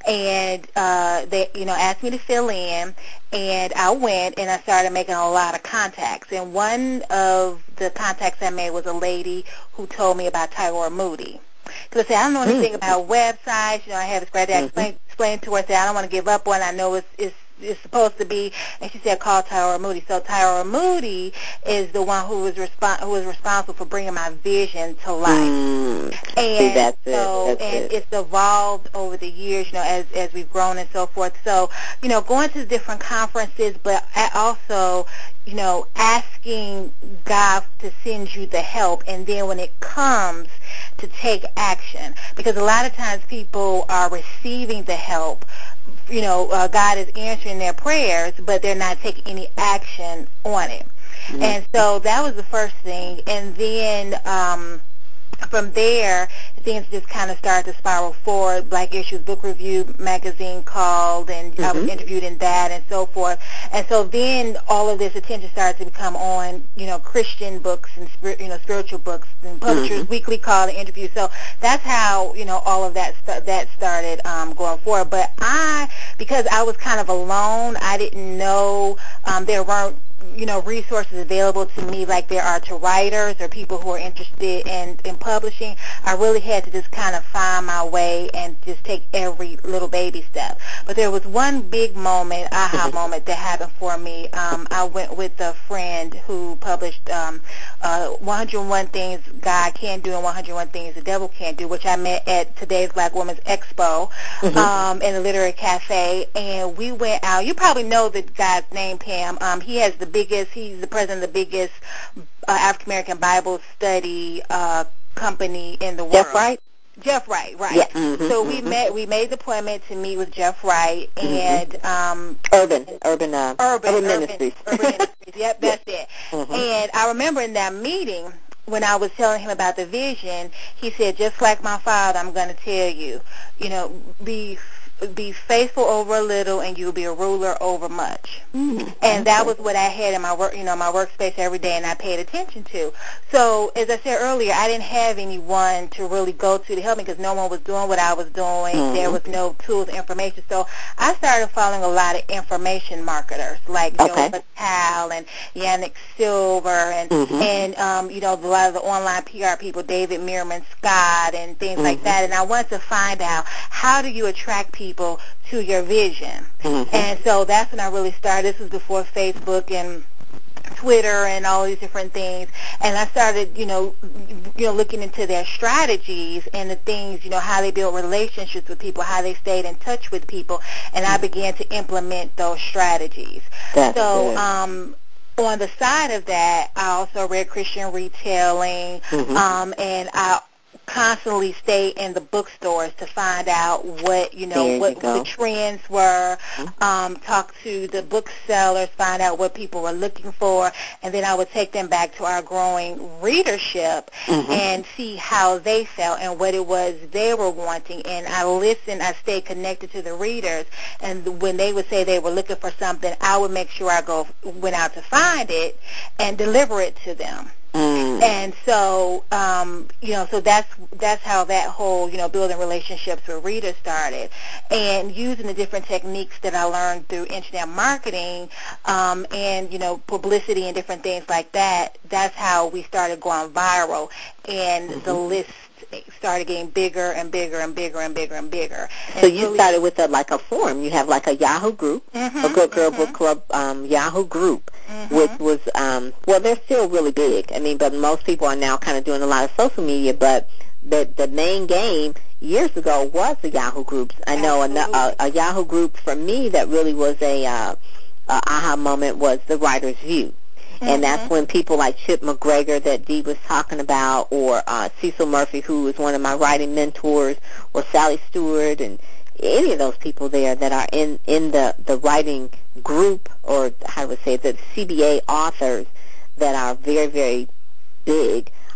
and uh, they, you know, asked me to fill in, and I went, and I started making a lot of contacts, and one of the contacts I made was a lady who told me about Tyra Moody. Because I said, I don't know anything mm-hmm. about websites. You know, I had this great day. I explained, explained to her, I said, I don't want to give up one. I know it's, it's, it's supposed to be. And she said, call Tyra Moody. So Tyra Moody is the one who was, respon- who was responsible for bringing my vision to life. Mm. And See, that's so, it. That's and it. it's evolved over the years, you know, as, as we've grown and so forth. So, you know, going to different conferences, but also, you know, asking God to send you the help, and then when it comes, to take action. Because a lot of times people are receiving the help, you know, uh, God is answering their prayers, but they're not taking any action on it. Mm-hmm. And so that was the first thing. And then um, from there, things just kind of started to spiral forward. Black Issues Book Review magazine called, and mm-hmm. I was interviewed in that and so forth. And so then all of this attention started to become on, you know, Christian books and, you know, spiritual books, and Publishers mm-hmm. Weekly called and interview. So that's how, you know, all of that st- that started um, going forward. But I, because I was kind of alone, I didn't know um, there weren't, you know, resources available to me like there are to writers or people who are interested in, in publishing. I really had to just kind of find my way and just take every little baby step. But there was one big moment, aha moment, that happened for me. Um, I went with a friend who published um, uh, one hundred one Things God Can Do and one hundred one Things the Devil Can't Do, which I met at today's Black Women's Expo mm-hmm. um, in the Literary Cafe. And we went out. You probably know the guy's name, Pam. Um, he has the biggest, he's the president of the biggest uh, African-American Bible study uh, company in the world. Jeff Wright? Jeff Wright, right. Yeah. Mm-hmm, so mm-hmm. we met, we made the appointment to meet with Jeff Wright and mm-hmm. um, Urban, Urban, uh, Urban, Urban Urban Ministries. Urban Ministries, yep, that's it. Mm-hmm. And I remember in that meeting, when I was telling him about the vision, he said, just like my father, I'm going to tell you, you know, be be faithful over a little, and you'll be a ruler over much. Mm-hmm. And that was what I had in my work, you know, my workspace every day, and I paid attention to. So, as I said earlier, I didn't have anyone to really go to to help me because no one was doing what I was doing. Mm-hmm. There was no tools, information. So I started following a lot of information marketers like okay. Joe Patel and Yannick Silver and mm-hmm. and um, you know, a lot of the online P R people, David Meerman Scott and things mm-hmm. like that. And I wanted to find out, how do you attract people to your vision? Mm-hmm. And so that's when I really started. This was before Facebook and Twitter and all these different things, and I started, you know, you know, looking into their strategies and the things, you know, how they built relationships with people, how they stayed in touch with people, and I began to implement those strategies. That's so, good. um, on the side of that, I also read Christian Retailing, mm-hmm. um, and I constantly stay in the bookstores to find out what, you know, there what, you what the trends were, mm-hmm. um, talk to the booksellers, find out what people were looking for, and then I would take them back to our growing readership mm-hmm. and see how they felt and what it was they were wanting. And I listened, I stayed connected to the readers, and when they would say they were looking for something, I would make sure I go went out to find it and deliver it to them. Mm. And so, um, you know, so that's that's how that whole, you know, building relationships with readers started. And using the different techniques that I learned through internet marketing um, and, you know, publicity and different things like that, that's how we started going viral. And mm-hmm. the list started getting bigger and bigger and bigger and bigger and bigger. So and you really started with a, like a forum. You have like a Yahoo group, mm-hmm, a Good Girl mm-hmm. Book Club um, Yahoo group, mm-hmm. which was, um, well, they're still really big. I mean, but most people are now kind of doing a lot of social media, but the, the main game years ago was the Yahoo groups. I know a, a, a Yahoo group for me that really was a, uh, a aha moment was the Writer's View. And that's when people like Chip McGregor that Dee was talking about, or uh, Cecil Murphy, who is one of my writing mentors, or Sally Stewart, and any of those people there that are in, in the, the writing group, or I would say the C B A authors that are very, very big,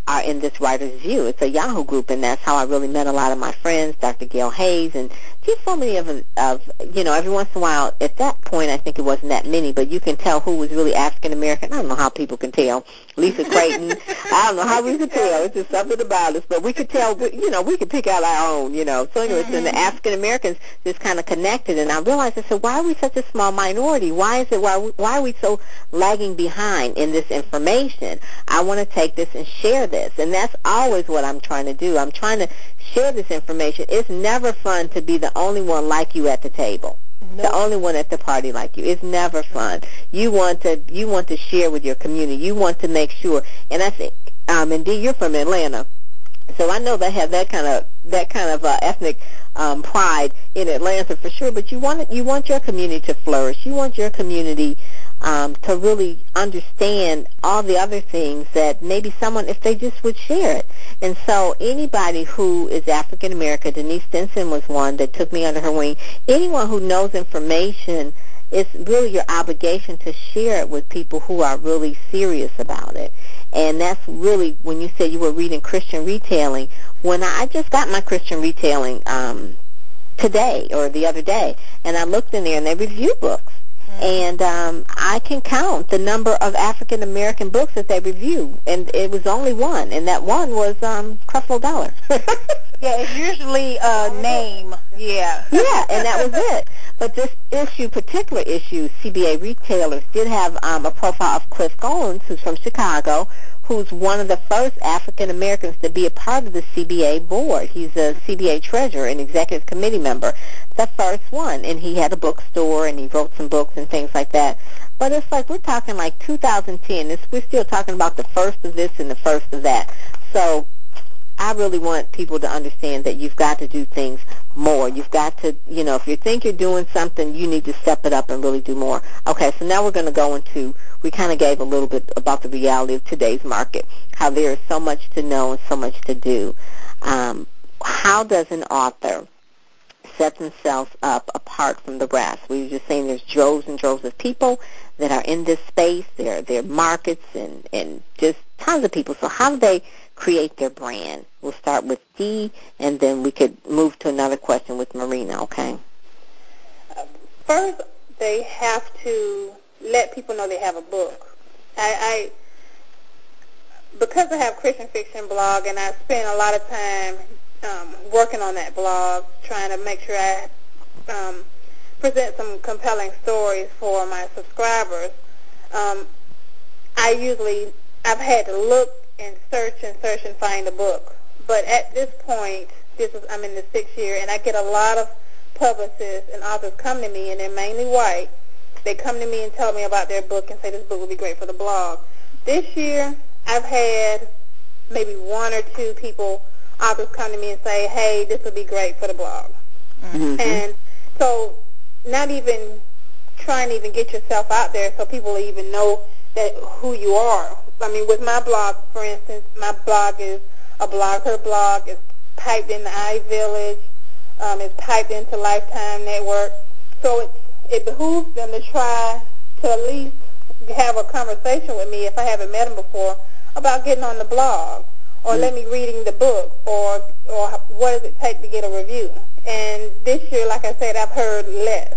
are in this Writer's View. It's a Yahoo group, and that's how I really met a lot of my friends, Doctor Gail Hayes, and just so many of, of, you know, every once in a while, at that point, I think it wasn't that many, but you can tell who was really African-American. I don't know how people can tell. Lisa Creighton, I don't know how we could tell. It's just something about us, but we could tell, you know, we could pick out our own, you know. So anyway, mm-hmm. so the African-Americans just kind of connected, and I realized, I said, why are we such a small minority? Why is it, why, why are we so lagging behind in this information? I want to take this and share this, and that's always what I'm trying to do. I'm trying to share this information. It's never fun to be the only one like you at the table, nope. the only one at the party like you. It's never fun. You want to you want to share with your community. You want to make sure. And I think, um, and Dee, you're from Atlanta, so I know they have that kind of that kind of uh, ethnic um, pride in Atlanta for sure. But you want you want your community to flourish. You want your community Um, to really understand all the other things that maybe someone, if they just would share it. And so anybody who is African American, Denise Stinson was one that took me under her wing. Anyone who knows information, it's really your obligation to share it with people who are really serious about it. And that's really, when you said you were reading Christian Retailing, when I, I just got my Christian Retailing um, today or the other day, and I looked in there and they review books. And um, I can count the number of African-American books that they review, and it was only one, and that one was um, Creflo Dollar. Yeah, it's usually a name. Yeah. Yeah, and that was it. But this issue, particular issue, C B A Retailers did have um, a profile of Cliff Goins, who's from Chicago, who's one of the first African Americans to be a part of the C B A board. He's a C B A treasurer and executive committee member, the first one. And he had a bookstore, and he wrote some books and things like that. But it's like we're talking like two thousand ten. It's, we're still talking about the first of this and the first of that. So I really want people to understand that you've got to do things more. You've got to, you know, if you think you're doing something, you need to step it up and really do more. Okay, so now we're going to go into, we kind of gave a little bit about the reality of today's market, how there is so much to know and so much to do. Um, how does an author set themselves up apart from the rest? We were just saying there's droves and droves of people that are in this space. There, there are markets and, and just tons of people. So how do they create their brand? We'll start with Dee, and then we could move to another question with Marina, okay? First, they have to let people know they have a book. I, I because I have Christian Fiction blog, and I spend a lot of time um, working on that blog, trying to make sure I um, present some compelling stories for my subscribers. Um, I usually, I've had to look and search and search and find a book. But at this point, this is I'm in the sixth year, and I get a lot of publicists and authors come to me, and they're mainly white. They come to me and tell me about their book and say this book would be great for the blog. This year, I've had maybe one or two people, authors come to me and say, hey, this would be great for the blog. Mm-hmm. And so not even trying to even get yourself out there so people even know that who you are. I mean, with my blog, for instance, my blog is a blog. Her blog is typed in the iVillage. Um, it's typed into Lifetime Network. So it's, it behooves them to try to at least have a conversation with me if I haven't met them before about getting on the blog, or mm-hmm. let me reading the book, or or what does it take to get a review. And this year, like I said, I've heard less.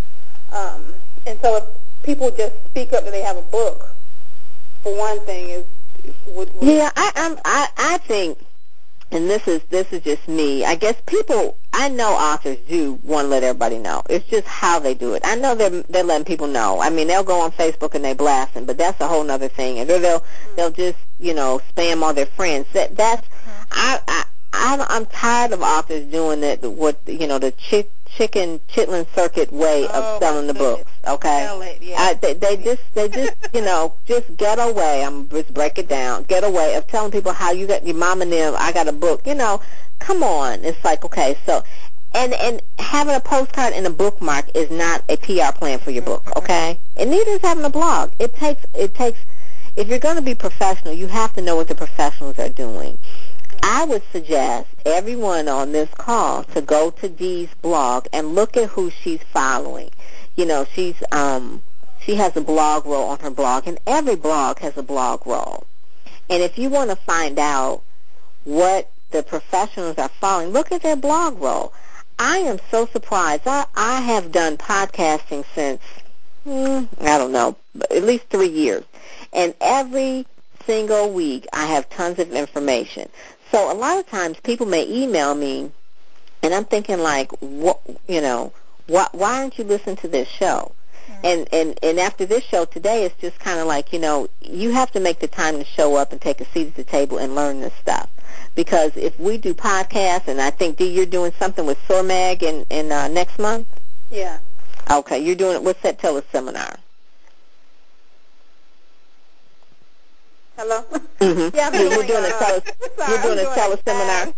Um, and so if people just speak up that they have a book, for one thing, is would, would yeah. I I'm, I I think, and this is this is just me. I guess people. I know authors do want to let everybody know. It's just how they do it. I know they're they're letting people know. I mean, they'll go on Facebook and they blast them, but that's a whole other thing. And they'll mm-hmm. they'll just you know spam all their friends. That that's mm-hmm. I I I'm, I'm tired of authors doing that. What you know the chick. chicken chitlin circuit way of oh, selling the books, okay? Sell it, yeah. I, they, they just, they just, you know, just get away. I'm just break it down. Get away of telling people how you got your mom and them. I got a book. You know, come on. It's like okay, so, and and having a postcard and a bookmark is not a P R plan for your book, okay? And neither is having a blog. It takes, it takes. If you're going to be professional, you have to know what the professionals are doing. I would suggest everyone on this call to go to Dee's blog and look at who she's following. You know, she's um, she has a blog role on her blog, and every blog has a blog role. And if you want to find out what the professionals are following, look at their blog roll. I am so surprised. I, I have done podcasting since, hmm, I don't know, at least three years. And every single week I have tons of information. So a lot of times people may email me, and I'm thinking like, what, you know, why, why aren't you listening to this show? Mm-hmm. And, and, and after this show today, it's just kind of like, you know, you have to make the time to show up and take a seat at the table and learn this stuff. Because if we do podcasts, and I think, Dee, you're doing something with SORMAG in, in uh, next month? Yeah. Okay, you're doing it. What's that teleseminar? Hello? Mm-hmm. Yeah, I'm yeah, doing, you're doing uh, a tele- sorry, you're doing I'm a teleseminar?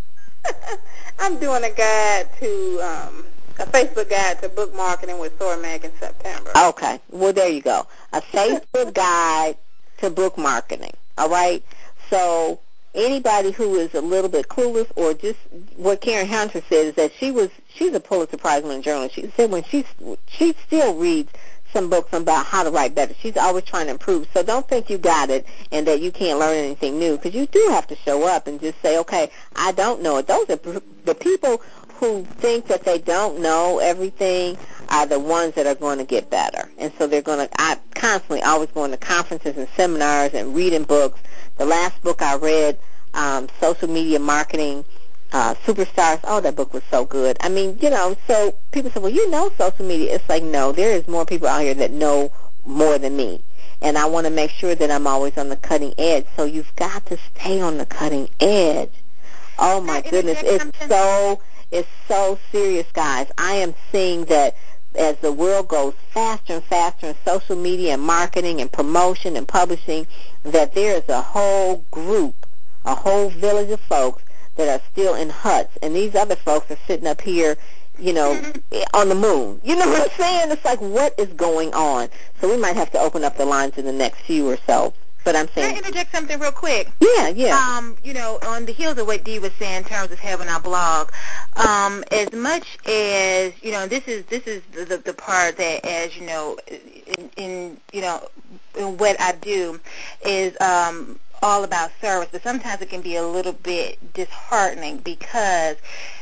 I'm doing a guide to, um, a Facebook guide to book marketing with SORMAG in September. Okay, well, there you go. A Facebook guide to book marketing, all right? So anybody who is a little bit clueless, or just what Karen Hunter said is that she was, she's a Pulitzer Prize-winning journalist. She said when she, she still reads some books about how to write better. She's always trying to improve. So don't think you got it and that you can't learn anything new, because you do have to show up and just say, okay, I don't know it. Those are the people who think that they don't know everything are the ones that are going to get better. And so they're going to, I constantly always going to conferences and seminars and reading books. The last book I read, um, Social Media Marketing, uh, Superstars, oh, that book was so good. I mean, you know, so people say, well, you know social media. It's like, no, there is more people out here that know more than me. And I want to make sure that I'm always on the cutting edge. So you've got to stay on the cutting edge. Oh, my goodness. It's so, it's so serious, guys. I am seeing that as the world goes faster and faster in social media and marketing and promotion and publishing, that there is a whole group, a whole village of folks that are still in huts, and these other folks are sitting up here, you know, on the moon. You know what I'm saying? It's like, what is going on? So we might have to open up the lines in the next few or so. But I'm saying, can I interject something real quick? Yeah, yeah. Um, you know, on the heels of what Dee was saying in terms of having our blog, um, as much as, you know, this is this is the, the, the part that, as you know, in, in you know, in what I do is um, all about service, but sometimes it can be a little bit disheartening because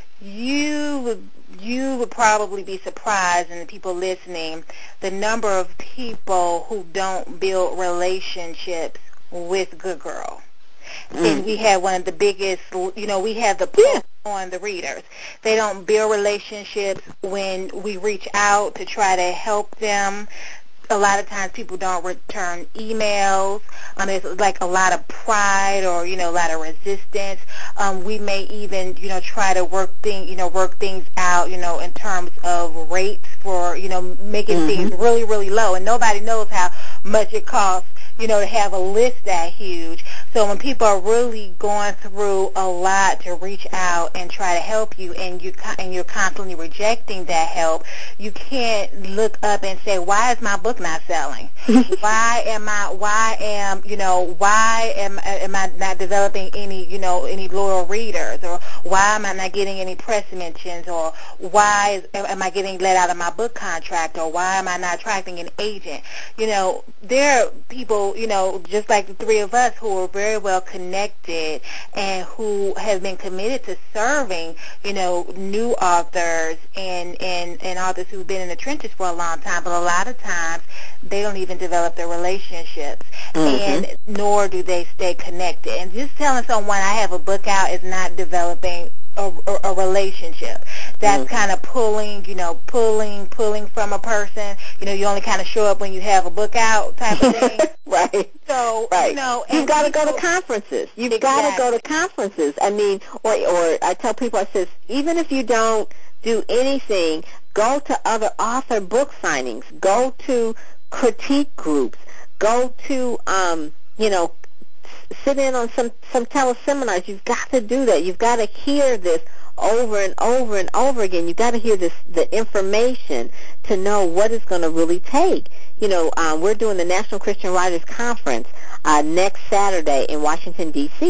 you would you would probably be surprised, and the people listening, the number of people who don't build relationships with Good Girl. Mm. And we have one of the biggest, you know, we have the pull yeah. on the readers. They don't build relationships when we reach out to try to help them. A lot of times people don't return emails. Um, there's like a lot of pride or, you know, a lot of resistance. Um, we may even, you know, try to work thing, you know, work things out, you know, in terms of rates for, you know, making mm-hmm. things really, really low. And nobody knows how much it costs, you know, to have a list that huge. So when people are really going through a lot to reach out and try to help you, and you and you're constantly rejecting that help, you can't look up and say, why is my book not selling? why am I why am you know why am am I not developing any you know any loyal readers, or why am I not getting any press mentions, or why is, am I getting let out of my book contract, or why am I not attracting an agent? You know, there are people, you know, just like the three of us, who are very well connected and who have been committed to serving, you know, new authors and, and, and authors who've been in the trenches for a long time. But a lot of times they don't even develop their relationships, mm-hmm. and nor do they stay connected. And just telling someone I have a book out is not developing A, a relationship. That's mm-hmm. kind of pulling, you know, pulling, pulling from a person. You know, you only kind of show up when you have a book out type of thing. Right. So, right. you know, you've got to go to conferences. You've exactly. got to go to conferences. I mean, or, or I tell people, I says, even if you don't do anything, go to other author book signings. Go to critique groups. Go to, um, you know, sit in on some, some teleseminars. You've got to do that. You've got to hear this over and over and over again. You've got to hear this, the information to know what it's going to really take. You know, um, we're doing the National Christian Writers Conference uh, next Saturday in Washington, D C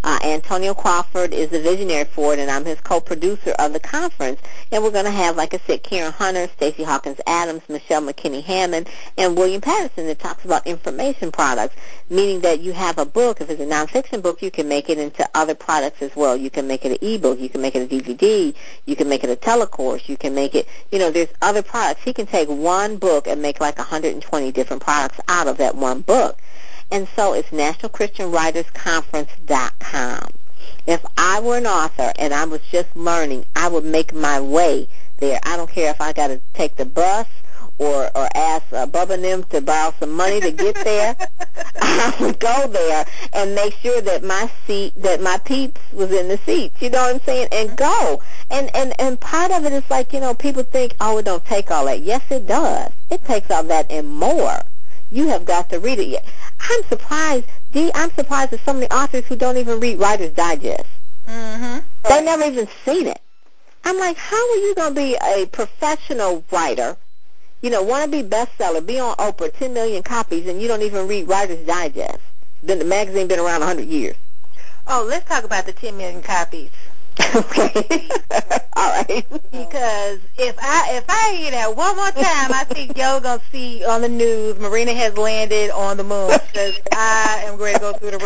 Uh, Antonio Crawford is the visionary for it, and I'm his co-producer of the conference. And we're going to have, like I said, Karen Hunter, Stacey Hawkins Adams, Michelle McKinney Hammond, and William Patterson that talks about information products, meaning that you have a book. If it's a nonfiction book, you can make it into other products as well. You can make it an e-book. You can make it a D V D. You can make it a telecourse. You can make it, you know, there's other products. He can take one book and make like one hundred twenty different products out of that one book. And so it's national christian writers conference dot com. If I were an author and I was just learning, I would make my way there. I don't care if I got to take the bus or or ask uh, Bubba and them to borrow some money to get there. I would go there and make sure that my seat, that my peeps was in the seats. You know what I'm saying? And go. And and and part of it is like, you know, people think, oh, it don't take all that. Yes, it does. It takes all that and more. You have got to read it. I'm surprised, Dee, I'm surprised at some of the authors who don't even read Writer's Digest. Mm-hmm. They never even seen it. I'm like, how are you going to be a professional writer, you know, want to be bestseller, be on Oprah, ten million copies, and you don't even read Writer's Digest? Then the magazine been around one hundred years. Oh, let's talk about the ten million copies. Okay. All right. Because if I if I hear that one more time, I think y'all gonna see on the news Marina has landed on the moon, because I am ready to go through the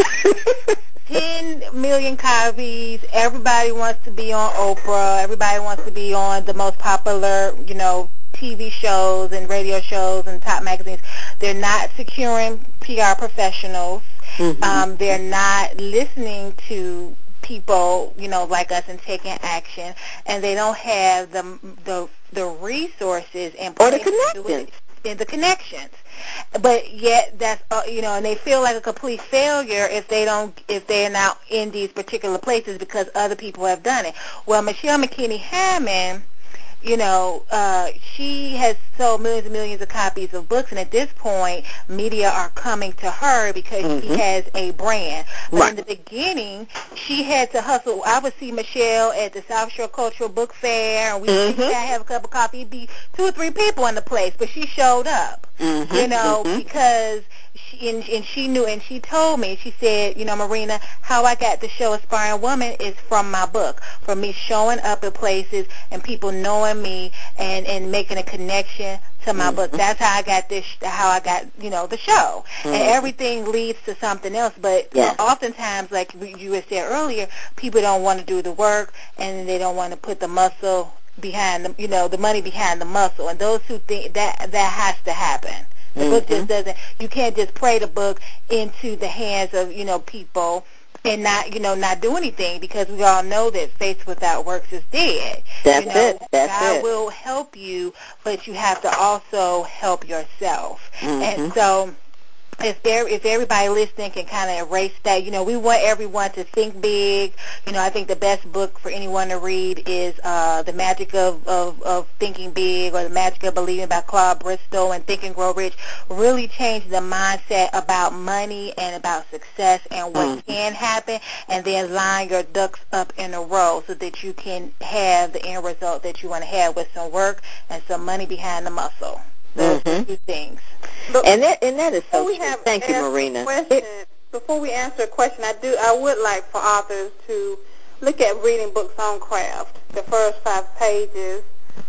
roof. ten million copies. Everybody wants to be on Oprah. Everybody wants to be on the most popular, you know, T V shows and radio shows and top magazines. They're not securing P R professionals. Mm-hmm. Um, they're not listening to people, you know, like us and taking action, and they don't have the the the resources and or the connections. And the connections. But yet that's uh, you know, and they feel like a complete failure if they don't if they're not in these particular places because other people have done it. Well, Michelle McKinney Hammond, you know, uh, she has sold millions and millions of copies of books, and at this point, media are coming to her because mm-hmm. she has a brand. But right. in the beginning, she had to hustle. I would see Michelle at the South Shore Cultural Book Fair, and we'd mm-hmm. have a cup of coffee. It'd be two or three people in the place, but she showed up, mm-hmm. you know, mm-hmm. because she, and, and she knew, and she told me, she said, you know, Marina, how I got the show Aspiring Woman is from my book, from me showing up at places and people knowing me and, and making a connection to my mm-hmm. book. That's how I got this, how I got, you know, the show. Mm-hmm. And everything leads to something else. But yes. oftentimes, like you had said earlier, people don't want to do the work and they don't want to put the muscle behind the, you know, the money behind the muscle. And those who think that, that has to happen. The mm-hmm. book just doesn't, you can't just pray the book into the hands of, you know, people and not, you know, not do anything, because we all know that faith without works is dead. That's you know, it. That's God it. will help you, but you have to also help yourself. Mm-hmm. And so if there, if everybody listening can kind of erase that, you know, we want everyone to think big. You know, I think the best book for anyone to read is uh, The Magic of, of, of Thinking Big, or The Magic of Believing by Claude Bristow, and Think and Grow Rich. Really change the mindset about money and about success and what mm-hmm. can happen, and then line your ducks up in a row so that you can have the end result that you want to have with some work and some money behind the muscle. Those mm-hmm. are two things. But and that and that is so we true. Have Thank you, Marina. Question, it, before we answer a question, I do I would like for authors to look at reading books on craft. The first five pages,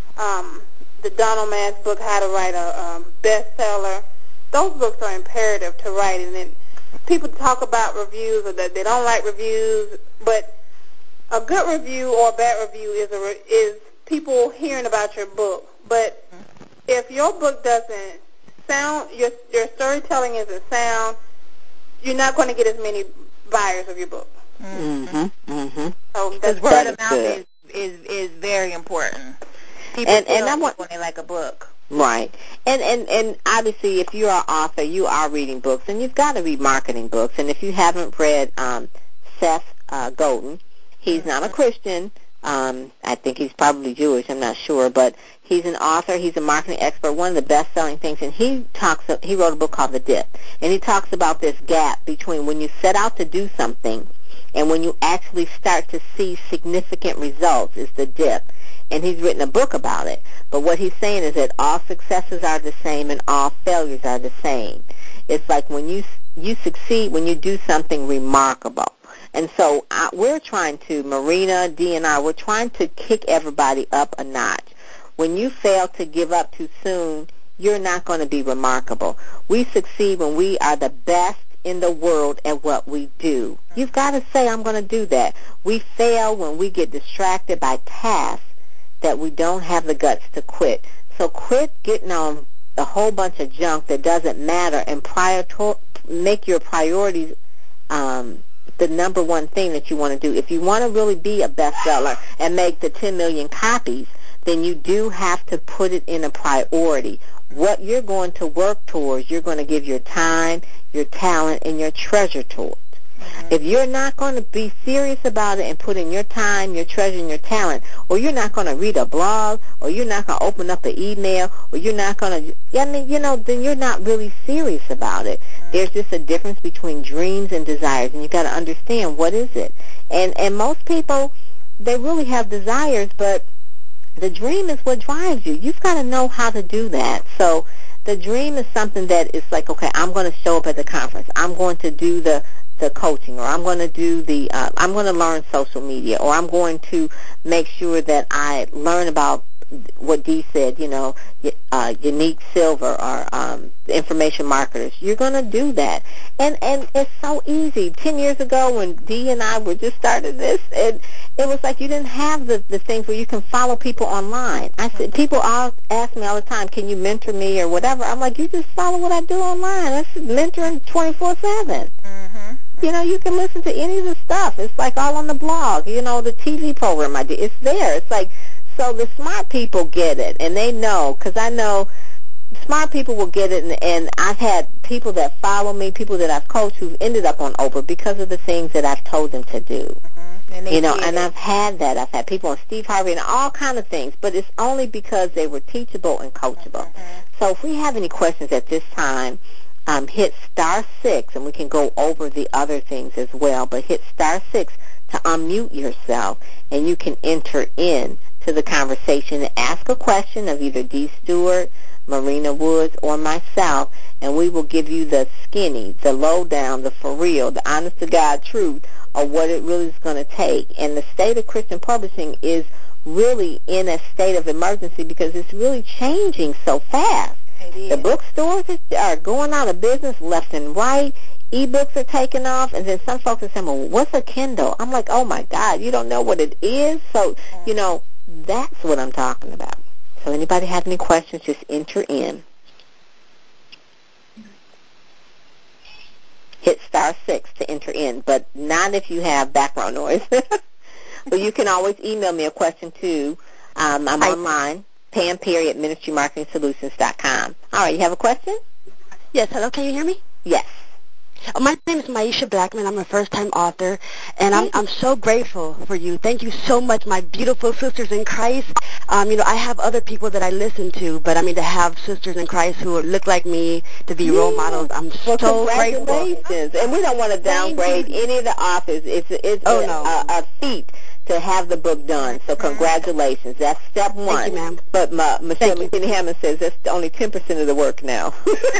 um, the Donald Mann's book, How to Write a um, Bestseller. Those books are imperative to writing. And people talk about reviews or that they don't like reviews, but a good review or a bad review is a re- is people hearing about your book. But if your book doesn't sound, your your storytelling isn't sound, you're not going to get as many buyers of your book. Mm-hmm. Mm-hmm. So that's word of mouth is, is is very important. People and, feel and I want, when they like a book. Right. And, and and obviously if you're an author, you are reading books, and you've got to read marketing books. And if you haven't read um, Seth uh, Godin, he's mm-hmm. not a Christian. Um, I think he's probably Jewish. I'm not sure, but he's an author. He's a marketing expert. One of the best-selling things, and he talks. He wrote a book called The Dip, and he talks about this gap between when you set out to do something and when you actually start to see significant results. Is the dip, and he's written a book about it. But what he's saying is that all successes are the same and all failures are the same. It's like when you you succeed when you do something remarkable. And so I, we're trying to, Marina, D, and I, we're trying to kick everybody up a notch. When you fail to give up too soon, you're not going to be remarkable. We succeed when we are the best in the world at what we do. You've got to say, I'm going to do that. We fail when we get distracted by tasks that we don't have the guts to quit. So quit getting on a whole bunch of junk that doesn't matter and prior to, make your priorities um, the number one thing that you want to do. If you want to really be a bestseller and make the ten million copies, then you do have to put it in a priority. What you're going to work towards, you're going to give your time, your talent, and your treasure towards. Mm-hmm. If you're not going to be serious about it and put in your time, your treasure, and your talent, or you're not going to read a blog, or you're not going to open up an email, or you're not going to, I mean, you know, then you're not really serious about it. Mm-hmm. There's just a difference between dreams and desires, and you got to understand what is it. And and most people, they really have desires, but the dream is what drives you. You've got to know how to do that. So the dream is something that is like, okay, I'm going to show up at the conference. I'm going to do the, the coaching, or I'm going to do the, uh, I'm going to learn social media, or I'm going to make sure that I learn about what Dee said, you know, uh, Unique Silver or um, information marketers. You're going to do that. And and it's so easy. Ten years ago when Dee and I were just started this, and it was like you didn't have the, the things where you can follow people online. I said, people all ask me all the time, can you mentor me or whatever? I'm like, you just follow what I do online. That's mentoring twenty-four seven. Mm-hmm. You know, you can listen to any of the stuff. It's like all on the blog. You know, the T V program I did, it's there. It's like, so the smart people get it, and they know, because I know smart people will get it, and, and I've had people that follow me, people that I've coached who've ended up on Oprah because of the things that I've told them to do. Mm-hmm. And you know, and it. I've had that. I've had people on Steve Harvey and all kind of things, but it's only because they were teachable and coachable. Mm-hmm. So if we have any questions at this time, um, hit star six, and we can go over the other things as well, but hit star six to unmute yourself, and you can enter in to the conversation and ask a question of either Dee Stewart, Marina Woods, or myself, and we will give you the skinny, the lowdown, the for real, the honest-to-God truth of what it really is going to take. And the state of Christian publishing is really in a state of emergency because it's really changing so fast. The bookstores are going out of business left and right. E-books are taking off, and then some folks are saying, well, what's a Kindle? I'm like, oh, my God, you don't know what it is? So, you know, that's what I'm talking about. So anybody have any questions, just enter in. Hit star six to enter in, but not if you have background noise. But you can always email me a question, too. Um, I'm I, online, Pam Perry at ministry marketing solutions dot com. All right, you have a question? Yes, hello, can you hear me? Yes. Oh, my name is Maisha Blackman. I'm a first-time author, and I'm, I'm so grateful for you. Thank you so much, my beautiful sisters in Christ. Um, you know, I have other people that I listen to, but I mean to have sisters in Christ who look like me, to be yeah. role models. I'm well, so congratulations. grateful. And we don't want to downgrade any of the authors. It's it's oh, a, no. a, a feat to have the book done. So congratulations. That's step one. Thank you, ma'am. But uh, Michelle McKinney Hammond says that's only ten percent of the work now.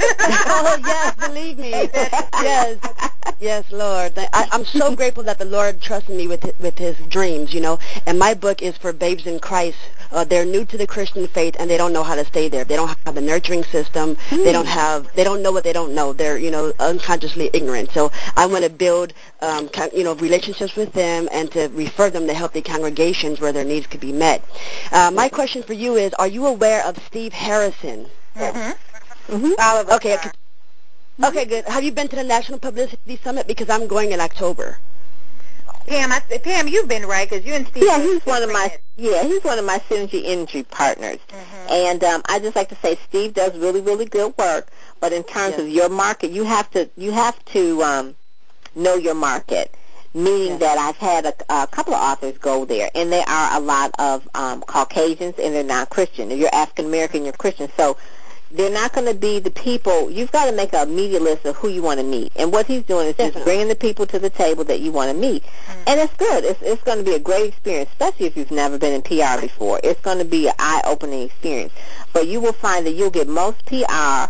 Oh, yes, believe me. Yes. Yes, Lord. I, I'm so grateful that the Lord trusted me with with His dreams, you know. And my book is for babes in Christ. Uh, they're new to the Christian faith, and they don't know how to stay there. They don't have a nurturing system. Mm. They don't have. They don't know what they don't know. They're, you know, unconsciously ignorant. So I want to build, um, you know, relationships with them and to refer them to healthy congregations where their needs could be met. Uh, my question for you is: are you aware of Steve Harrison? Mm-hmm. Mm-hmm. All of us okay. Are. Okay, good. Have you been to the National Publicity Summit? Because I'm going in October. Pam, I, Pam, you've been right because you and Steve. Yeah, he's one of my yeah he's one of my Synergy Energy partners, mm-hmm. and um, I just like to say Steve does really really good work. But in terms yes. of your market, you have to you have to um, know your market. Meaning yes. that I've had a, a couple of authors go there, and there are a lot of um, Caucasians, and they're not Christian. If you're African American, you're Christian, so. They're not going to be the people. You've got to make a media list of who you want to meet. And what he's doing is Definitely. just bringing the people to the table that you want to meet. Mm-hmm. And it's good. It's, it's going to be a great experience, especially if you've never been in P R before. It's going to be an eye-opening experience. But you will find that you'll get most P R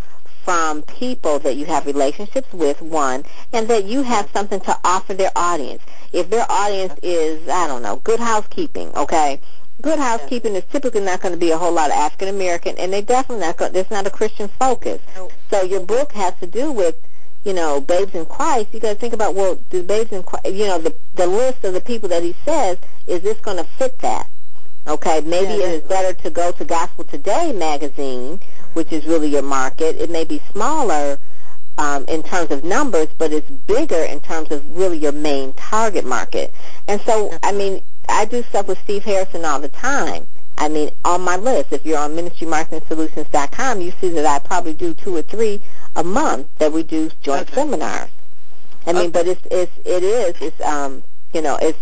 from people that you have relationships with, one, and that you have something to offer their audience. If their audience is, I don't know, Good Housekeeping, okay, Good Housekeeping is typically not going to be a whole lot of African American, and they definitely not going. There's not a Christian focus. So your book has to do with, you know, babes in Christ. You got to think about, well, the babes in Christ, you know, the the list of the people that he says, is this going to fit that? Okay, maybe Yeah, it is better to go to Gospel Today magazine, which is really your market. It may be smaller um, in terms of numbers, but it's bigger in terms of really your main target market. And so, I mean, I do stuff with Steve Harrison all the time. I mean, on my list, if you're on ministry marketing solutions dot com, you see that I probably do two or three a month that we do joint Okay. seminars. I mean, Okay. but it's it's it is it's um you know it's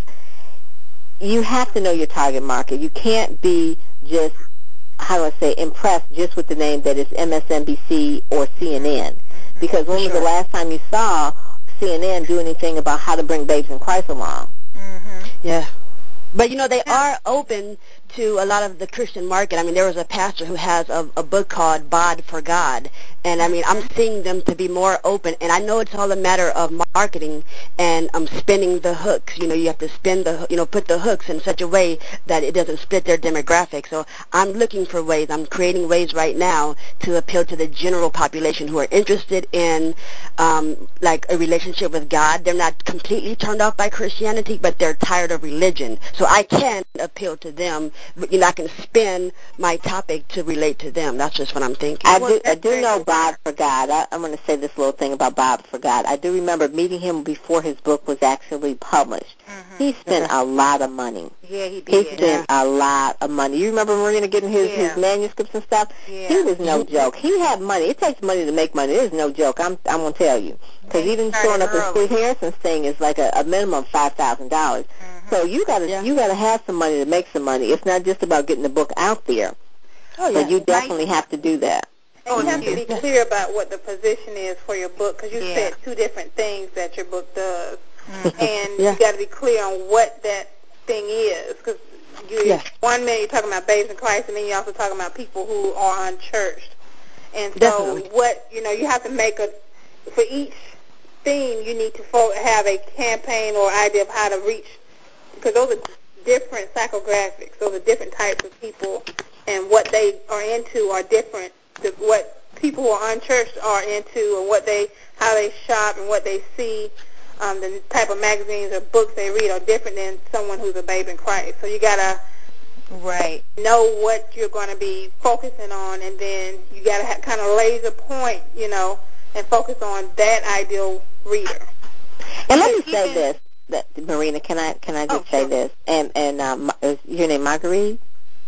you have to know your target market. You can't be just, how do I say, impressed just with the name that it's M S N B C or C N N. Because when was sure. the last time you saw C N N do anything about how to bring babes in Christ along? Mhm. Yeah. But, you know, they are open to a lot of the Christian market. I mean, there was a pastor who has a, a book called Bod for God. And, I mean, I'm seeing them to be more open. And I know it's all a matter of marketing and um, spinning the hooks. You know, you have to spin the, you know, put the hooks in such a way that it doesn't split their demographic. So I'm looking for ways. I'm creating ways right now to appeal to the general population who are interested in, um, like, a relationship with God. They're not completely turned off by Christianity, but they're tired of religion. So I can appeal to them, but, you know, I can spin my topic to relate to them. That's just what I'm thinking. I do, I do know Bob for God. I, I'm going to say this little thing about Bob for God. I do remember meeting him before his book was actually published. Mhm. He spent Okay. a lot of money. Yeah, he He did. spent a lot of money. You remember Marina getting his, Yeah. his manuscripts and stuff? Yeah. He was no joke. He had money. It takes money to make money. It is no joke. I'm I'm going to tell you. Because And he even started showing up in early. Steve Harrison's thing is like a, a minimum of five thousand dollars. Mhm. So you got to Yeah. you got to have some money to make some money. It's not just about getting the book out there. Oh, But yeah. you definitely have to do that. And you have to Mhm. be clear about what the position is for your book, because you Yeah. said two different things that your book does. Mhm. And Yeah. you got to be clear on what that thing is, because you, Yes. one minute you're talking about babes in Christ, and then you're also talking about people who are unchurched. And so Definitely. what, you know, you have to make a, for each theme, you need to fo- have a campaign or idea of how to reach, because those are different psychographics. Those are different types of people, and what they are into are different. The, what people who are unchurched are into, and what they, how they shop, and what they see, um, the type of magazines or books they read are different than someone who's a babe in Christ. So you gotta Right. know what you're going to be focusing on, and then you got to ha- kind of laser point, you know, and focus on that ideal reader. And let me Because say even- this, that, Marina, can I can I just Oh, say sure. this? And and um, is your name Marguerite?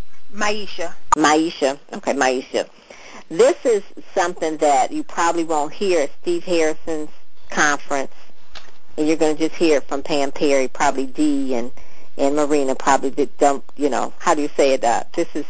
Maisha. Maisha. Okay, Maisha. This is something that you probably won't hear at Steve Harrison's conference, and you're going to just hear it from Pam Perry, probably Dee and and Marina probably did, don't, you know, how do you say it? Uh, this is,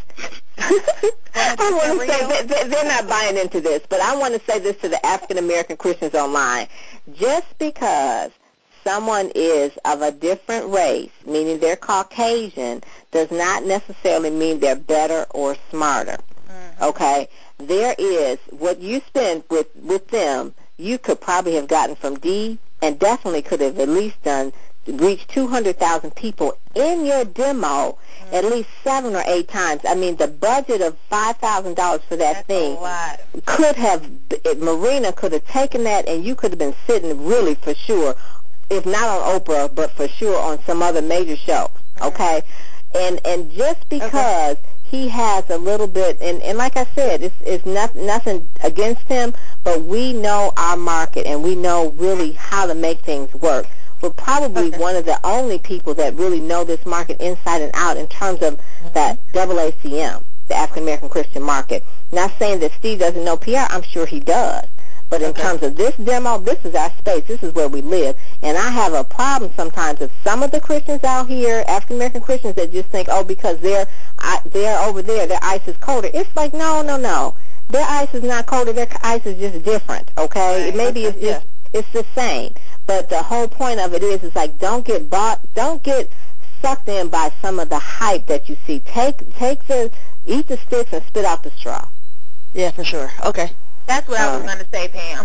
I want to say, they, they're not buying into this, but I want to say this to the African-American Christians online. Just because someone is of a different race, meaning they're Caucasian, does not necessarily mean they're better or smarter. Mhm. Okay? There is, what you spend with, with them, you could probably have gotten from Dee, and definitely could have at least done reach two hundred thousand people in your demo Mhm. at least seven or eight times. I mean, the budget of five thousand dollars for that That's thing a lot. could have, Marina could have taken that, and you could have been sitting really for sure, if not on Oprah, but for sure on some other major show, okay? And and just because he has a little bit, and, and like I said, it's, it's not, nothing against him, but we know our market, and we know really how to make things work. We're probably Okay. one of the only people that really know this market inside and out in terms of that double A C M, the African American Christian market. Not saying that Steve doesn't know P R. I'm sure he does. But in Okay. terms of this demo, this is our space. This is where we live. And I have a problem sometimes with some of the Christians out here, African American Christians, that just think, oh, because they're I, they're over there, their ice is colder. It's like, no, no, no. Their ice is not colder. Their ice is just different. Okay, Right. maybe Okay, it's just it's the same. But the whole point of it is, is like, don't get bought, don't get sucked in by some of the hype that you see. Take take the eat the sticks and spit out the straw. Yeah, for sure. Okay. That's what uh, I was going to say, Pam.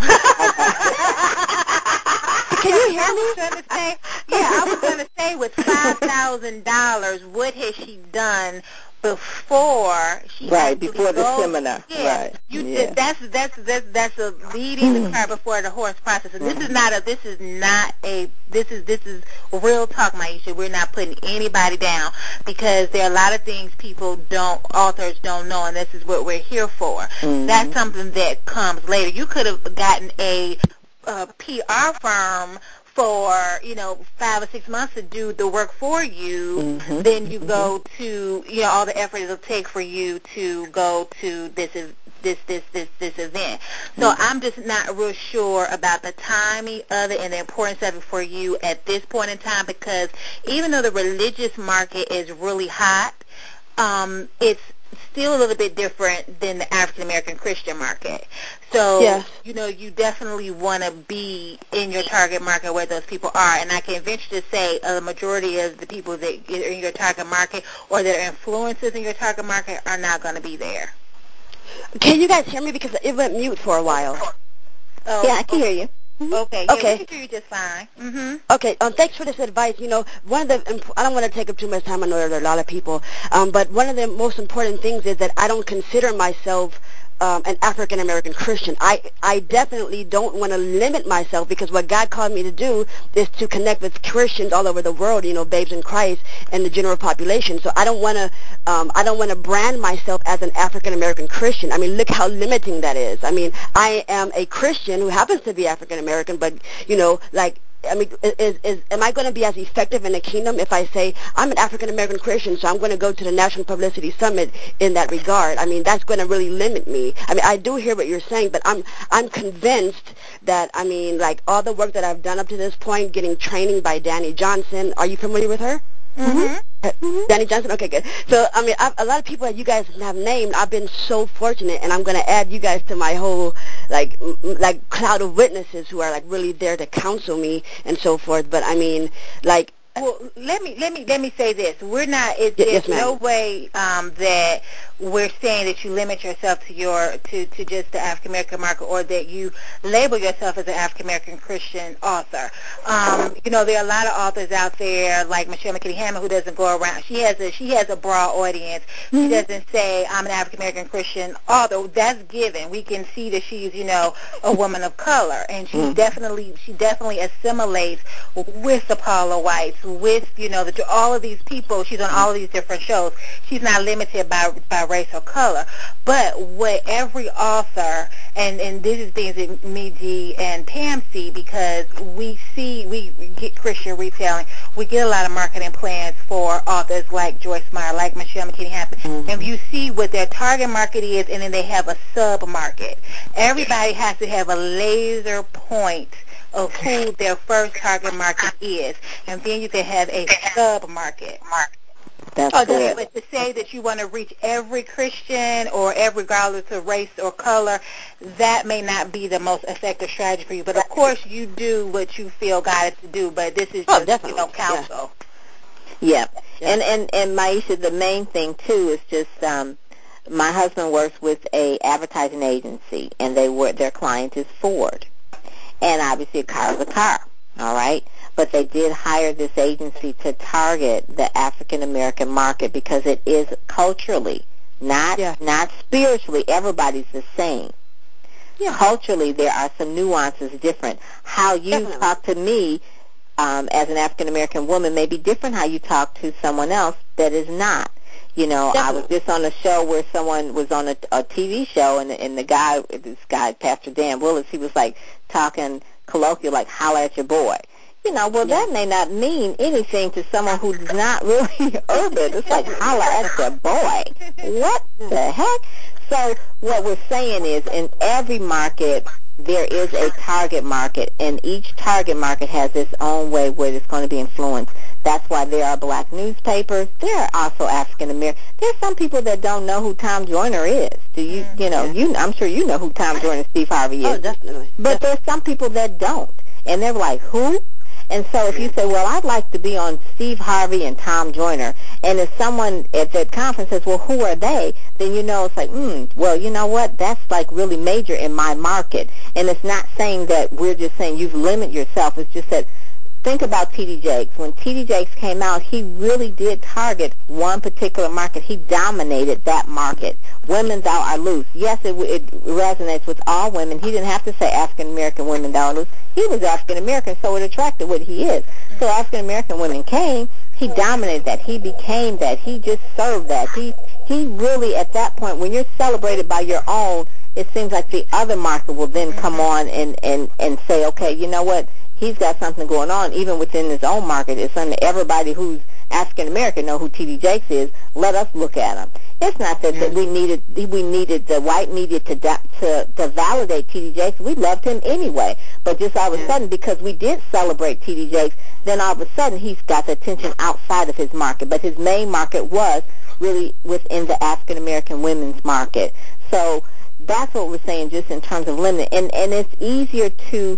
Can you hear me? Gonna say, yeah, I was going to say with five thousand dollars, what has she done before she right before the goes, seminar? Yeah, right. You yeah. that's that's that's that's a leading the cart before the horse process. And this is not a this is not a this is this is real talk, Maisha. We're not putting anybody down because there are a lot of things people don't authors don't know, and this is what we're here for. Mm-hmm. That's something that comes later. You could have gotten a, a P R firm for, you know, five or six months to do the work for you, mm-hmm. then you mm-hmm. go to, you know, all the effort it'll take for you to go to this this this this this event. So mm-hmm. I'm just not real sure about the timing of it and the importance of it for you at this point in time, because even though the religious market is really hot, um, it's still a little bit different than the African American Christian market. So, yes. you know, you definitely want to be in your target market where those people are. And I can venture to say a majority of the people that are in your target market or that are influences in your target market are not going to be there. Can you guys hear me? Because it went mute for a while. Oh, yeah, I can hear you. Mm-hmm. Okay. Yeah, okay. we can hear you just fine. Mm-hmm. Okay. Um, thanks for this advice. You know, one of the I don't want to take up too much time. I know there are a lot of people, um, but one of the most important things is that I don't consider myself um, an African American Christian. I I definitely don't want to limit myself, because what God called me to do is to connect with Christians all over the world. You know, babes in Christ and the general population. So I don't want to um, I don't want to brand myself as an African American Christian. I mean, look how limiting that is. I mean, I am a Christian who happens to be African American, but you know, like. I mean, is, is, am I going to be as effective in the kingdom if I say I'm an African-American Christian, so I'm going to go to the National Publicity Summit in that regard? I mean, that's going to really limit me. I mean, I do hear what you're saying, but I'm I'm convinced that, I mean, like all the work that I've done up to this point, getting training by Danny Johnson. Are you familiar with her? Mm-hmm. Mm-hmm. Danny Johnson? Okay, good. So, I mean, I've, a lot of people that you guys have named, I've been so fortunate, and I'm going to add you guys to my whole, like, m- like cloud of witnesses who are, like, really there to counsel me and so forth. But, I mean, like... Well, let me let me let me say this: we're not. It's, y- there's yes, ma'am. no way um, that we're saying that you limit yourself to your to, to just the African American market, or that you label yourself as an African American Christian author. Um, you know, there are a lot of authors out there, like Michelle McKinney Hammond, who doesn't go around. She has a she has a broad audience. Mm-hmm. She doesn't say I'm an African American Christian author. That's given. We can see that she's, you know, a woman of color, and she mm-hmm. definitely she definitely assimilates with the Paula Whites, with, you know, the, all of these people. She's on all of these different shows. She's not limited by by race or color. But what every author, and, and this is things that me, G, and Pam see, because we see, we get Christian retailing, we get a lot of marketing plans for authors like Joyce Meyer, like Michelle McKinney Hampton, mm-hmm. and you see what their target market is, and then they have a sub-market. Everybody has to have a laser point of who their first target market is, and then you can have a sub-market. That's oh, good. But to say that you want to reach every Christian or every, regardless of race or color, that may not be the most effective strategy for you. But, of course, you do what you feel God is to do, but this is oh, just, you know, counsel. Yeah. yeah. yeah. And, and, and, Maisha, the main thing, too, is just um, my husband works with a advertising agency, and they work, their client is Ford. And obviously a car is a car, all right? But they did hire this agency to target the African-American market because it is culturally, not yeah. not spiritually, everybody's the same. Yeah. Culturally, there are some nuances different. How you Definitely. talk to me um, as an African-American woman may be different how you talk to someone else that is not. You know, Definitely. I was just on a show where someone was on a, a T V show, and, and the guy, this guy, Pastor Dan Willis, he was like talking colloquial, like, holler at your boy. You know, well, yeah. that may not mean anything to someone who's not really urban. It's like, holler at your boy. What the heck? So what we're saying is, in every market, there is a target market, and each target market has its own way where it's going to be influenced. That's why there are black newspapers. There are also African American. There's some people that don't know who Tom Joyner is. Do you? You know, yeah. you. I'm sure you know who Tom Joyner and Steve Harvey is. Oh, definitely. But definitely. there's some people that don't, and they're like, who? And so if you say, well, I'd like to be on Steve Harvey and Tom Joyner, and if someone at that conference says, well, who are they, then you know it's like, hmm, well, you know what, that's like really major in my market. And it's not saying that we're just saying you've limited yourself. It's just that think about T D Jakes. When T D Jakes came out, he really did target one particular market. He dominated that market. Women Thou Art Loose. Yes, it, it resonates with all women. He didn't have to say African-American women Thou Art Loose. He was African-American, so it attracted what he is. So African-American women came. He dominated that. He became that. He just served that. He, he really, at that point, when you're celebrated by your own, it seems like the other market will then come on and, and, and say, okay, you know what? He's got something going on, even within his own market. It's something everybody who's African American know who T D Jakes is. Let us look at him. It's not that, that we needed we needed the white media to to to validate T D Jakes. We loved him anyway, but just all of a sudden, because we did celebrate T D Jakes, then all of a sudden he's got the attention outside of his market. But his main market was really within the African American women's market. So that's what we're saying, just in terms of limit. And and it's easier to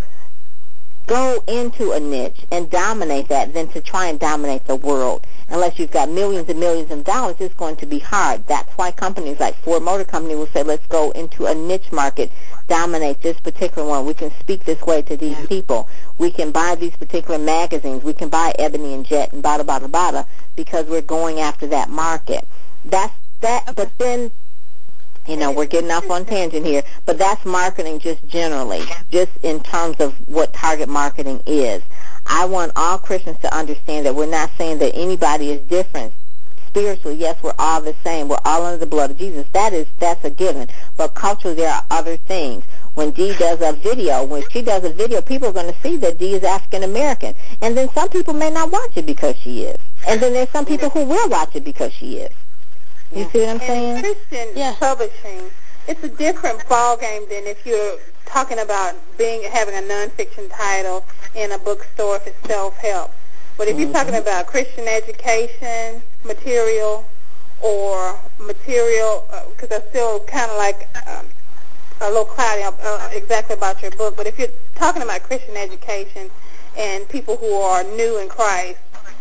go into a niche and dominate that than to try and dominate the world. Unless you've got millions and millions of dollars, it's going to be hard. That's why companies like Ford Motor Company will say, let's go into a niche market, dominate this particular one. We can speak this way to these people. We can buy these particular magazines. We can buy Ebony and Jet and bada, bada, bada, because we're going after that market. That's that. But then, you know, we're getting off on tangent here, but that's marketing just generally, just in terms of what target marketing is. I want all Christians to understand that we're not saying that anybody is different. Spiritually, yes, we're all the same. We're all under the blood of Jesus. That is, that's a given. But culturally, there are other things. When Dee does a video, when she does a video, people are going to see that Dee is African American. And then some people may not watch it because she is. And then there's some people who will watch it because she is. You see what I'm saying? And in Christian yeah. publishing, it's a different ball game than if you're talking about being having a nonfiction title in a bookstore if it's self-help. But if mm-hmm. you're talking about Christian education material or material, because uh, I feel kind of like um, a little cloudy uh, exactly about your book, but if you're talking about Christian education and people who are new in Christ,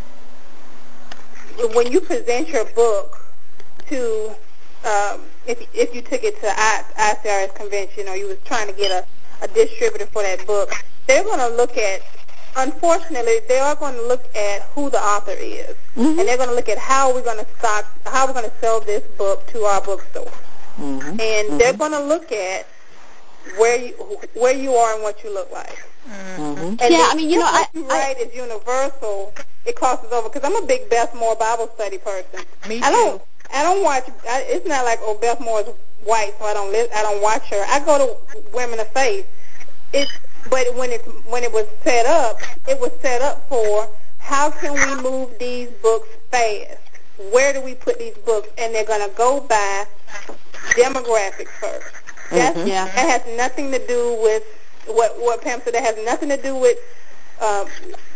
when you present your book to, um, if if you took it to I C R S convention or you was trying to get a, a distributor for that book, they're going to look at, unfortunately, they are going to look at who the author is, mm-hmm. and they're going to look at how we're going to stock, how we're going to sell this book to our bookstore, mm-hmm. and mm-hmm. they're going to look at where you where you are and what you look like. Mm-hmm. And yeah, I mean, you know, what I, you write I, is universal. It crosses over because I'm a big Beth Moore Bible study person. Me too. I don't, I don't watch. I, it's not like oh Beth Moore is white, so I don't li- I don't watch her. I go to Women of Faith. It's but when it when it was set up, it was set up for how can we move these books fast? Where do we put these books? And they're going to go by demographics first. That's, mm-hmm. yeah. That has nothing to do with what what Pam said. That has nothing to do with um,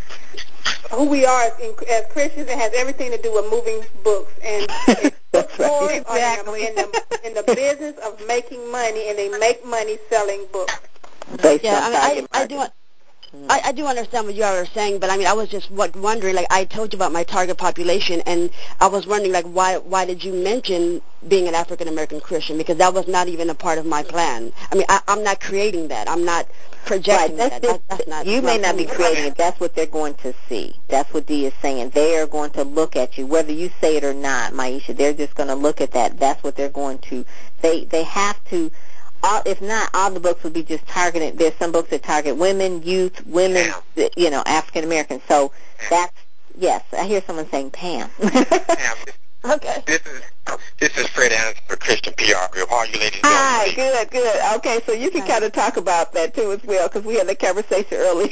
who we are as, in, as Christians. It has everything to do with moving books and, and bookstores exactly. are in the, in, the, in the business of making money, and they make money selling books. Based yeah, on I mean, I, I do. I, I do understand what you all are saying, but I mean, I was just what, wondering. Like, I told you about my target population, and I was wondering, like, why why did you mention being an African American Christian? Because that was not even a part of my plan. I mean, I, I'm not creating that. I'm not projecting right, that. Just, that. That's not. You may not be about. creating it. That's what they're going to see. That's what Dee is saying. They are going to look at you, whether you say it or not, Maisha. They're just going to look at that. That's what they're going to. They they have to. All, if not, all the books would be just targeted. There's some books that target women, youth, women, you know, African Americans. So that's, yes, I hear someone saying Pam. Pam, Okay. This is this is Fred Anderson for Christian P R Group. How are you ladies doing? Hi, good, good. Okay, so you can kind of talk about that too as well, because we had the conversation earlier.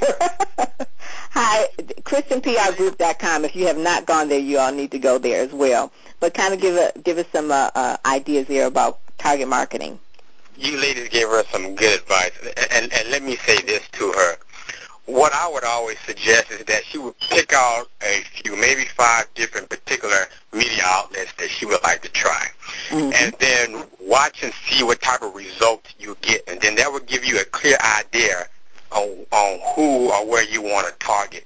Hi, Christian P R Group dot com. If you have not gone there, you all need to go there as well. But kind of give a, give us some uh, uh, ideas there about target marketing. You ladies gave her some good advice, and, and, and let me say this to her. What I would always suggest is that she would pick out a few, maybe five different particular media outlets that she would like to try, mm-hmm. and then watch and see what type of results you get, and then that would give you a clear idea on, on who or where you want to target.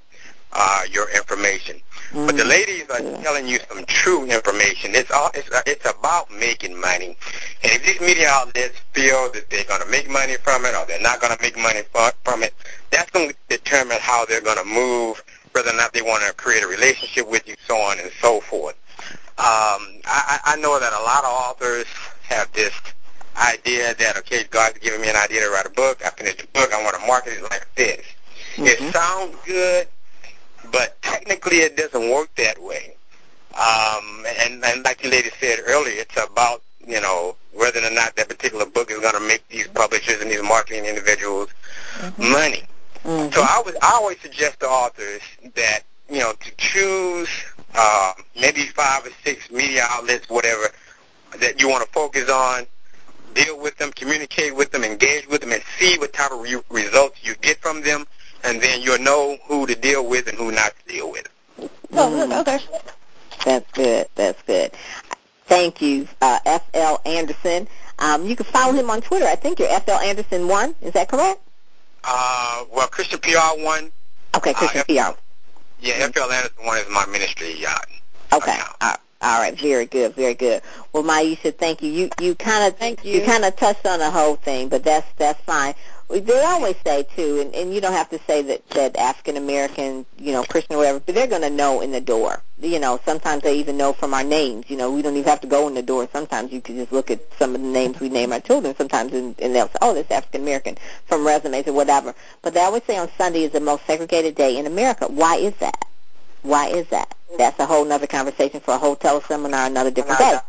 uh, your information. Mm-hmm. But the ladies are yeah. telling you some true information. It's all it's, it's about making money. And if these media outlets feel that they're going to make money from it or they're not going to make money from it, that's going to determine how they're going to move, whether or not they want to create a relationship with you, so on and so forth. Um, I, I know that a lot of authors have this idea that, okay, God's giving me an idea to write a book. I finished the book. I want to market it like this. Mm-hmm. It sounds good, but technically it doesn't work that way. Um, and, and like the lady said earlier, it's about, you know, whether or not that particular book is going to make these publishers and these marketing individuals mm-hmm. money. Mm-hmm. So I, would, I always suggest to authors that, you know, to choose uh, maybe five or six media outlets, whatever, that you want to focus on, deal with them, communicate with them, engage with them, and see what type of re- results you get from them, and then you'll know who to deal with and who not to deal with. Mm. Okay. That's good. That's good. Thank you, uh, F L Anderson. Um, you can follow him on Twitter. I think you're F L Anderson one. Is that correct? Uh, well, Christian P R one. Okay, Christian uh, P R. Yeah, F L Anderson one is my ministry yacht. Okay. All right. All right, very good, very good. Well, Maisha, thank you. You you kind of thank you. You kind of touched on the whole thing, but that's that's fine. They always say too, and, and you don't have to say that that African American, you know, Christian or whatever, but they're going to know in the door. You know, sometimes they even know from our names. You know, we don't even have to go in the door. Sometimes you can just look at some of the names we name our children. Sometimes and, and they'll say, oh, that's African American from resumes or whatever. But they always say on Sunday is the most segregated day in America. Why is that? Why is that? That's a whole nother conversation for a whole teleseminar another different day.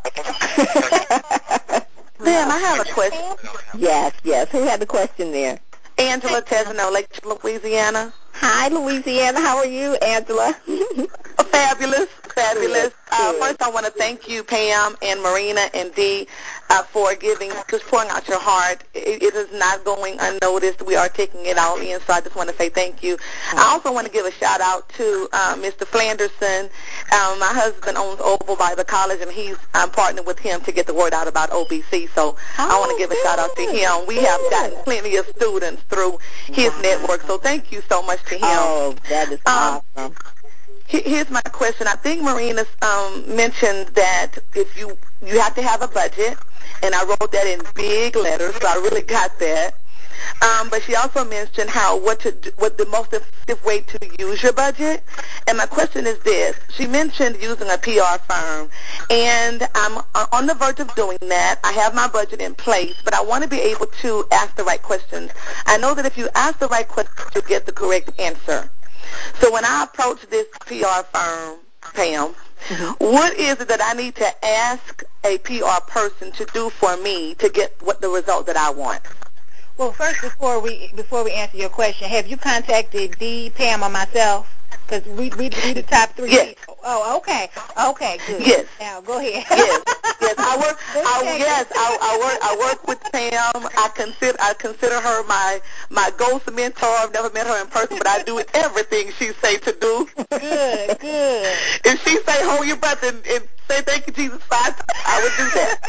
Ma'am, I have a question. Yes, yes. Who had the question there? Angela Tesno, Lake Louisiana. Hi, Louisiana. How are you, Angela? Fabulous, fabulous. Uh, first, I want to thank you, Pam and Marina and Dee, uh, for giving, just pouring out your heart. It, it is not going unnoticed. We are taking it all in, so I just want to say thank you. I also want to give a shout out to uh, Mister Flanderson. Um, my husband owns Oval Bible College, and he's um, partnered with him to get the word out about O B C. So oh, I want to give a shout out to him. We have gotten plenty of students through his wow. network, so thank you so much to him. Oh, that is um, awesome. Here's my question. I think Marina um, mentioned that if you you have to have a budget, and I wrote that in big letters, so I really got that. Um, but she also mentioned how what to do, what the most effective way to use your budget. And my question is this: she mentioned using a P R firm, and I'm on the verge of doing that. I have my budget in place, but I want to be able to ask the right questions. I know that if you ask the right questions, you get the correct answer. So when I approach this P R firm, Pam, mm-hmm. what is it that I need to ask a P R person to do for me to get what the result that I want? Well, first, before we before we answer your question, have you contacted Dee, Pam, or myself? Because we we we the top three. Yes. Oh, okay, okay, good. Yes. Now go ahead. Yes, yes. I work. I, yes, I, I work. I work with Pam. I consider I consider her my my ghost mentor. I've never met her in person, but I do everything she say to do. Good, good. If she say hold your breath and, and say thank you Jesus five times, I would do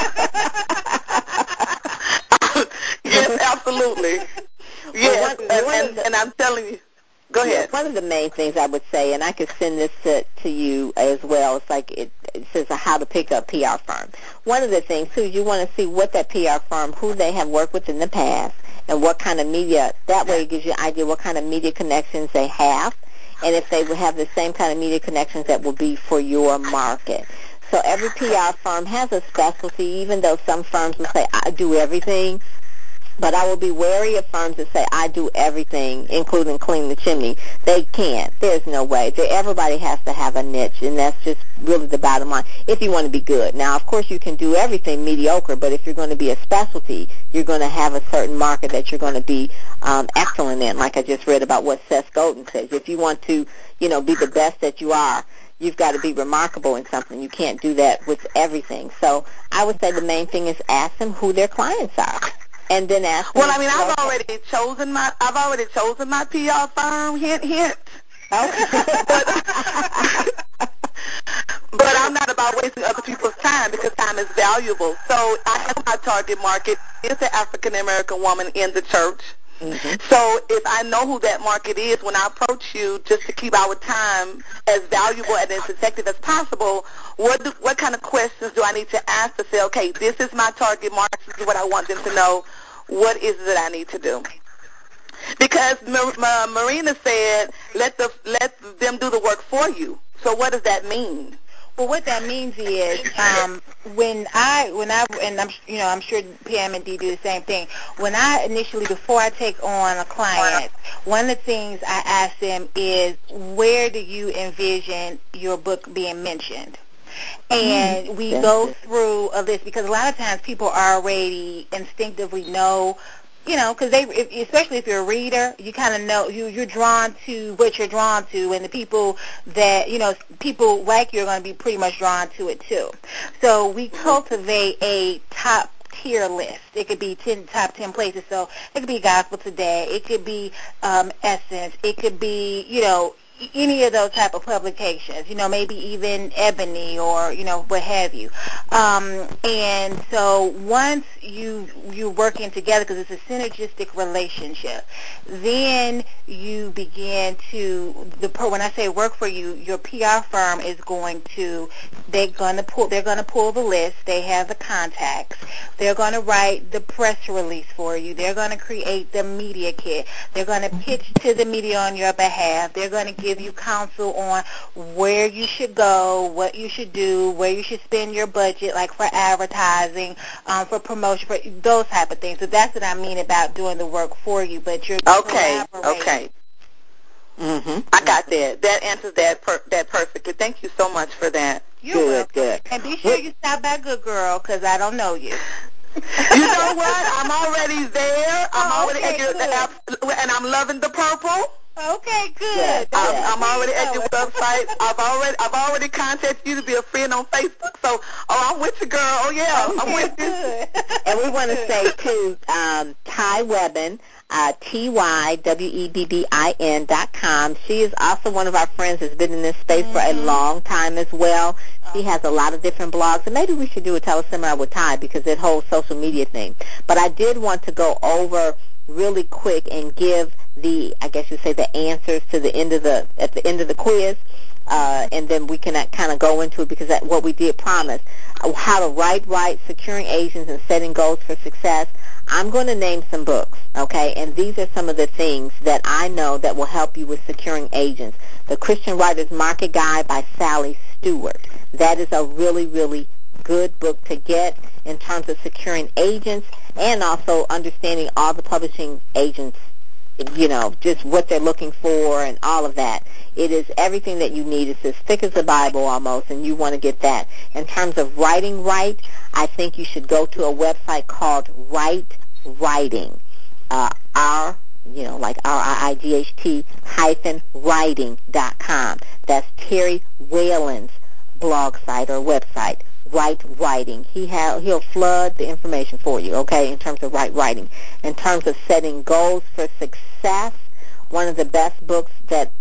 that. Yes, absolutely. Yes, well, one, and, one and, the, and I'm telling you. Go ahead. Yeah, one of the main things I would say, and I could send this to, to you as well, it's like it, it says how to pick up P R firm. One of the things, too, you want to see what that P R firm, who they have worked with in the past, and what kind of media, that way it gives you an idea what kind of media connections they have, and if they would have the same kind of media connections that will be for your market. So every P R firm has a specialty, even though some firms will say, I do everything. But I will be wary of firms that say, I do everything, including clean the chimney. They can't. There's no way. They, everybody has to have a niche, and that's just really the bottom line, if you want to be good. Now, of course, you can do everything mediocre, but if you're going to be a specialty, you're going to have a certain market that you're going to be um, excellent in, like I just read about what Seth Godin says. If you want to, you know, be the best that you are, you've got to be remarkable in something. You can't do that with everything. So I would say the main thing is ask them who their clients are. And then ask well, I mean, I've already chosen my I've already chosen my P R firm. Hint, hint. Okay. but, but I'm not about wasting other people's time because time is valuable. So I have my target market is the African American woman in the church. Mm-hmm. So if I know who that market is, when I approach you just to keep our time as valuable and as effective as possible, what do, what kind of questions do I need to ask to say, okay, this is my target market, this is what I want them to know, what is it that I need to do? Because Mar- Mar- Marina said, let the let them do the work for you. So what does that mean? Well, what that means is um, when I, when I, and I'm, you know, I'm sure Pam and Dee do the same thing. When I initially, before I take on a client, one of the things I ask them is, where do you envision your book being mentioned? And mm, we go it. through a list, because a lot of times people already instinctively know, you know, because they, if, especially if you're a reader, you kind of know, you, you're drawn to what you're drawn to, and the people that, you know, people like you are going to be pretty much drawn to it too. So we cultivate a top tier list. It could be ten, top ten places. So it could be Gospel Today. It could be um, Essence. It could be, you know, any of those type of publications, you know, maybe even Ebony or, you know, what have you. Um, and so once you, you're working together, because it's a synergistic relationship, then you begin to, the when I say work for you, your P R firm is going to, they're going to pull, they're going to pull the list. They have the contacts. They're going to write the press release for you. They're going to create the media kit. They're going to pitch to the media on your behalf. They're going to give you counsel on where you should go, what you should do, where you should spend your budget, like for advertising, um, for promotion, for those type of things. So that's what I mean about doing the work for you. But you're okay, collaborating. Okay. Mm-hmm. I got that. That answers that per- that perfectly. Thank you so much for that. You're good, welcome. Good. And be sure you stop by Good Girl, because I don't know you. You know what? I'm already there. I'm oh, already okay, at your, good. and I'm loving the purple. Okay, good. Yes, I'm, I'm already at your website. I've already I've already contacted you to be a friend on Facebook. So, oh, I'm with you, girl. Oh yeah, okay, I'm with good. you. And we want to say too, um, Ty Webbin, uh, T Y W E B B I N dot com. She is also one of our friends that's been in this space mm-hmm. for a long time as well. She has a lot of different blogs, and maybe we should do a teleseminar with Ty, because it whole social media thing. But I did want to go over really quick and give the, I guess you say, the answers to the end of the, at the end of the quiz, uh, and then we can kind of go into it, because that's what we did promise. How to write right, securing agents, and setting goals for success. I'm going to name some books, okay, and these are some of the things that I know that will help you with securing agents. The Christian Writer's Market Guide by Sally Stewart. That is a really, really good book to get in terms of securing agents, and also understanding all the publishing agents, you know, just what they're looking for and all of that. It is everything that you need. It's as thick as the Bible almost, and you want to get that. In terms of writing right, I think you should go to a website called Write Writing, uh, R, you know, like R I I G H T hyphen writing dot com. That's Terry Whalen's blog site or website. Write Writing. He ha- he'll flood the information for you, okay, in terms of Write Writing. In terms of setting goals for success, one of the best books that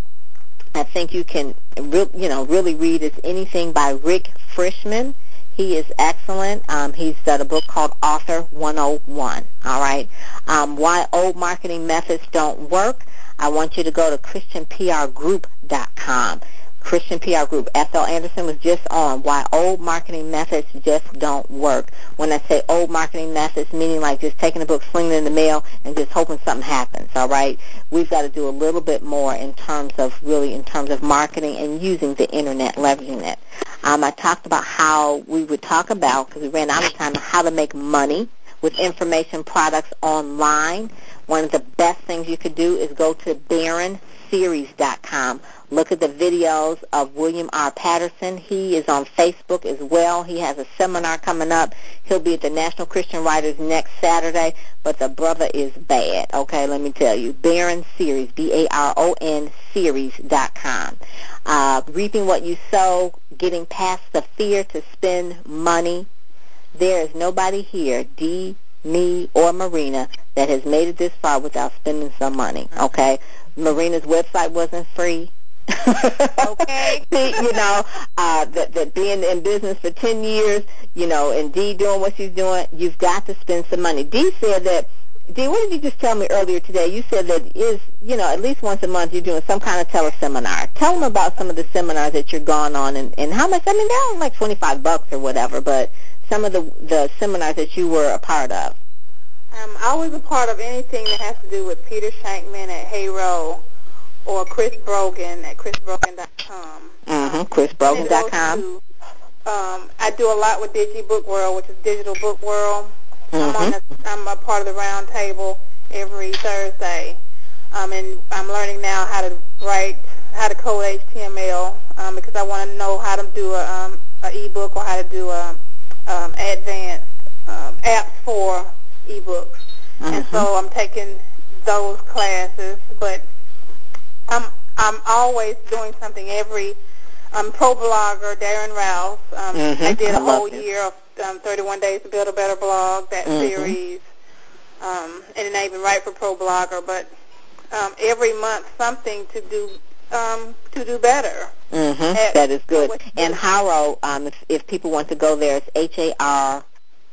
I think you can, re- you know, really read is anything by Rick Frischman. He is excellent. Um, he's got a book called Author one oh one, all right? Um, why old marketing methods don't work. I want you to go to Christian P R Group dot com. Christian P R Group. F L Anderson was just on why old marketing methods just don't work. When I say old marketing methods, meaning like just taking a book, slinging it in the mail, and just hoping something happens, all right? We've got to do a little bit more in terms of really in terms of marketing and using the Internet, leveraging it. Um, I talked about how we would talk about, because we ran out of time, how to make money with information products online. One of the best things you could do is go to Baron Series dot com. Look at the videos of William R. Patterson. He is on Facebook as well. He has a seminar coming up. He'll be at the National Christian Writers next Saturday, but the brother is bad, okay, let me tell you. Baron Series, B A R O N Series dot com. Uh, reaping what you sow, getting past the fear to spend money. There is nobody here, Dee, me, or Marina, that has made it this far without spending some money, okay? Marina's website wasn't free. Okay. You know, uh, that, that being in business for ten years, you know, and Dee doing what she's doing, you've got to spend some money. Dee said that Dee, what did you just tell me earlier today? You said that is, you know, at least once a month you're doing some kind of teleseminar. Tell them about some of the seminars that you're gone on and, and how much. I mean, they're only like twenty-five bucks or whatever, but some of the the seminars that you were a part of. Um, I was a part of anything that has to do with Peter Shankman at Hayrow or Chris Brogan at chris brogan dot com. Mm-hmm. Um, chris brogan dot com. Um, I do a lot with DigiBook World, which is Digital Book World. Mm-hmm. I'm on the, I'm a part of the round table every Thursday, um, and I'm learning now how to write, how to code H T M L um, because I want to know how to do a, um, a ebook or how to do a um, advanced um, apps for ebooks. Mm-hmm. And so I'm taking those classes, but I'm I'm always doing something every. Um, pro blogger Darren Rouse. Um, mm-hmm. I did a I whole year of um, thirty-one Days to Build a Better Blog, that mm-hmm. series, um, and then I even write for Pro Blogger. But um, every month, something to do um, to do better. Mm-hmm. At, that is good. And Haro, um, if, if people want to go there, it's H A R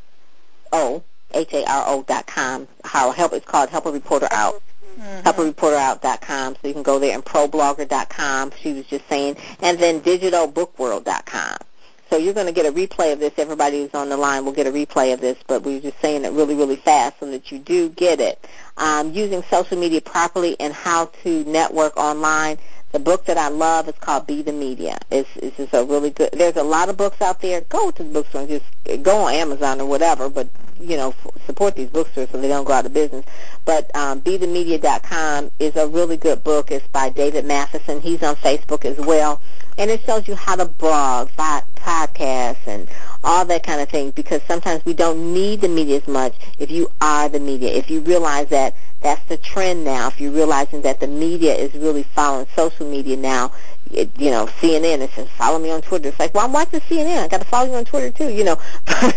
O H A R O dot com. Haro, help. It's called Help a Reporter Out. Mm-hmm. help a reporter out dot com, so you can go there, and pro blogger dot com, she was just saying, and then digital book world dot com. So you're going to get a replay of this. Everybody who's on the line will get a replay of this, but we were just saying it really, really fast so that you do get it. Um, using social media properly and how to network online. The book that I love is called Be the Media. It's, it's just a really good, there's a lot of books out there. Go to the bookstore and just go on Amazon or whatever, but, you know, support these bookstores so they don't go out of business. But um, be the media dot com is a really good book. It's by David Matheson. He's on Facebook as well. And it shows you how to blog, podcasts, and all that kind of thing, because sometimes we don't need the media as much if you are the media. If you realize that that's the trend now, if you're realizing that the media is really following social media now, it, you know, C N N, it says, follow me on Twitter. It's like, well, I'm watching C N N. I got to follow you on Twitter, too, you know.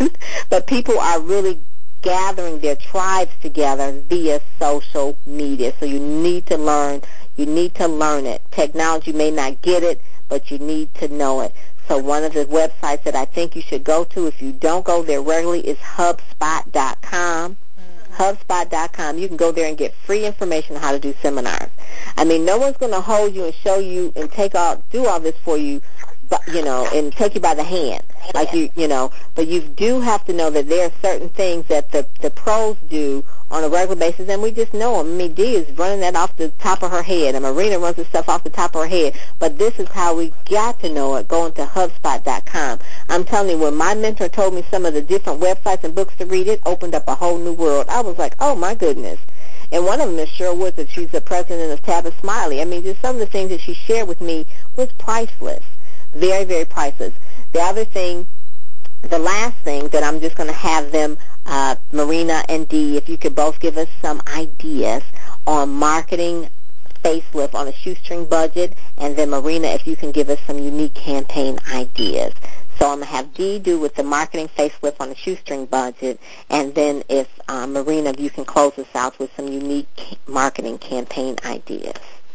But people are really gathering their tribes together via social media. So you need to learn. You need to learn it. Technology may not get it, but you need to know it. So one of the websites that I think you should go to, if you don't go there regularly, is hubspot dot com. Mm-hmm. hubspot dot com. You can go there and get free information on how to do seminars. I mean, no one's going to hold you and show you and take all, do all this for you, but, you know, and take you by the hand, like you, you know. But you do have to know that there are certain things that the the pros do on a regular basis, and we just know them. I mean, Dee is running that off the top of her head, and Marina runs the stuff off the top of her head. But this is how we got to know it, going to hubspot dot com. I'm telling you, when my mentor told me some of the different websites and books to read, it opened up a whole new world. I was like, oh, my goodness. And one of them is Cheryl Woods, that she's the president of Tabitha Smiley. I mean, just some of the things that she shared with me was priceless. Very, very priceless. The other thing, the last thing that I'm just going to have them, uh, Marina and Dee, if you could both give us some ideas on marketing facelift on a shoestring budget, and then Marina, if you can give us some unique campaign ideas. So I'm going to have Dee do with the marketing facelift on a shoestring budget, and then if uh, Marina, if you can close us out with some unique marketing campaign ideas.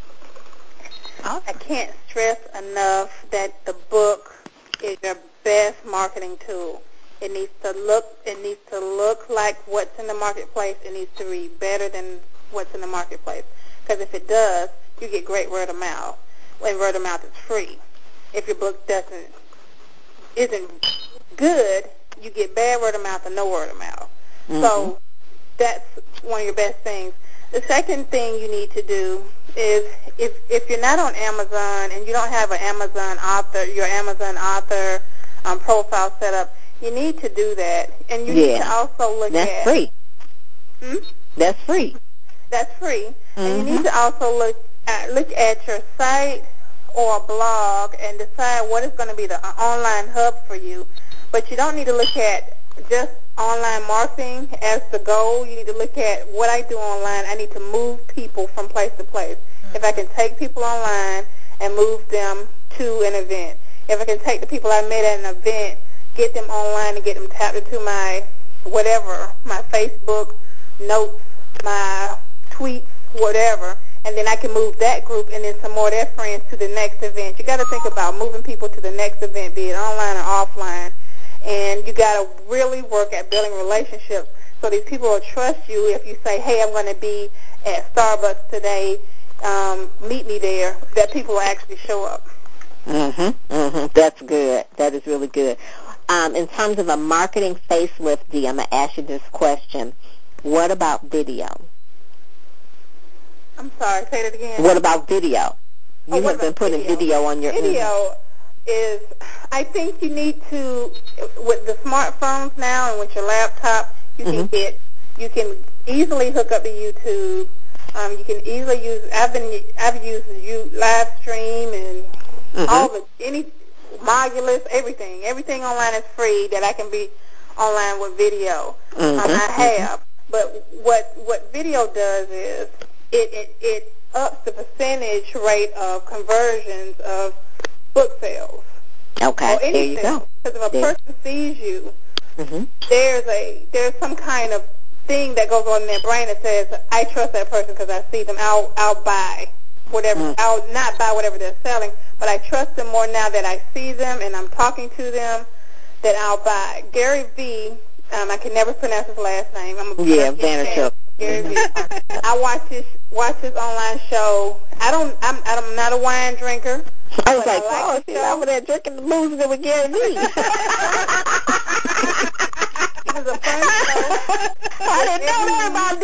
I can't stress enough that the book is your best marketing tool. It needs to look it needs to look like what's in the marketplace. It needs to read better than what's in the marketplace. Because if it does, you get great word of mouth. And word of mouth is free. If your book doesn't isn't good, you get bad word of mouth and no word of mouth. Mm-hmm. So that's one of your best things. The second thing you need to do is if if you're not on Amazon and you don't have an Amazon author, your Amazon author um, profile set up, you need to do that. And you yeah. need to also look that's at... That's free. Hmm? That's free. That's free. Mm-hmm. And you need to also look at, look at your site or blog and decide what is going to be the online hub for you. But you don't need to look at just online marketing as the goal. You need to look at what I do online. I need to move people from place to place. Mm-hmm. If I can take people online and move them to an event. If I can take the people I met at an event, get them online and get them tapped into my whatever, my Facebook notes, my tweets, whatever, and then I can move that group and then some more of their friends to the next event. You got to think about moving people to the next event, be it online or offline, and you got to really work at building relationships so these people will trust you if you say, hey, I'm going to be at Starbucks today, um, meet me there, that people will actually show up. Mm-hmm, mm-hmm. That's good. That is really good. Um, in terms of a marketing facelift, Dee, I'm going to ask you this question. What about video? I'm sorry, say that again. What about video? You oh, have been putting video, video on your... Video mm-hmm. is, I think you need to, with the smartphones now and with your laptop, you mm-hmm. can get, you can easily hook up to YouTube. Um, you can easily use, I've been, I've used you live stream and mm-hmm. all the, any, Mogulus, everything. Everything online is free that I can be online with video. Mm-hmm. Um, I have. Mm-hmm. But what what video does is it, it, it ups the percentage rate of conversions of book sales. Okay, or any there you sales. go. Because if a there. person sees you, mm-hmm. there's a there's some kind of thing that goes on in their brain that says, I trust that person because I see them. I'll, I'll buy whatever. Mm. I'll not buy whatever they're selling, but I trust them more now that I see them and I'm talking to them that I'll buy. Gary V, um, I can never pronounce his last name. I'm a yeah, Vaynerchuk. Gary V. I watch his watch his online show. I don't. I'm I'm not a wine drinker. I was like, I like oh, she's over there drinking the booze with Gary V. It was a fun show. I didn't know that about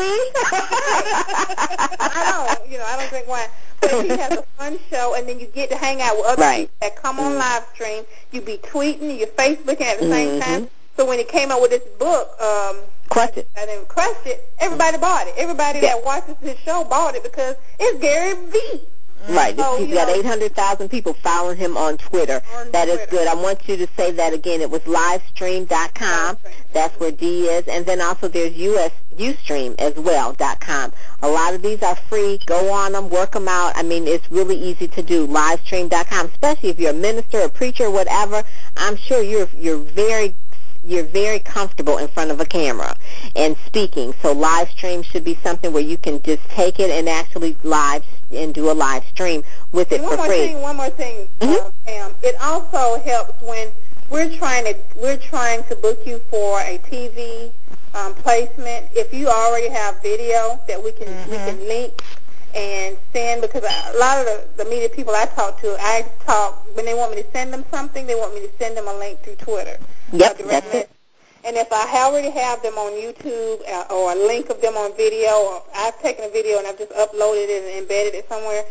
Dee. I don't, you know, I don't drink wine. But he has a fun show, and then you get to hang out with other right. people that come on mm-hmm. live stream. You be tweeting, you're Facebooking at the same mm-hmm. time. So when he came out with this book, um, Crush It. I didn't crush it. Everybody bought it. Everybody yeah. that watches his show bought it because it's Gary V. Right. So, He's got eight hundred thousand people following him on Twitter. On that Twitter. is good. I want you to say that again. It was livestream dot com. That's where Dee is. And then also there's U S Ustream as well, dot com. A lot of these are free. Go on them, work them out. I mean, it's really easy to do, livestream dot com, especially if you're a minister, a preacher, whatever. I'm sure you're you're very you're very comfortable in front of a camera and speaking. So live stream should be something where you can just take it and actually live and do a live stream with it and for one more free. Thing, one more thing, mm-hmm. uh, Pam. It also helps when we're trying to we're trying to book you for a T V um, placement. If you already have video that we can mm-hmm. we can link and send, because a lot of the, the media people I talk to, I talk when they want me to send them something, they want me to send them a link through Twitter. Yep, uh, that's it. And if I already have them on YouTube uh, or a link of them on video, or I've taken a video and I've just uploaded it and embedded it somewhere,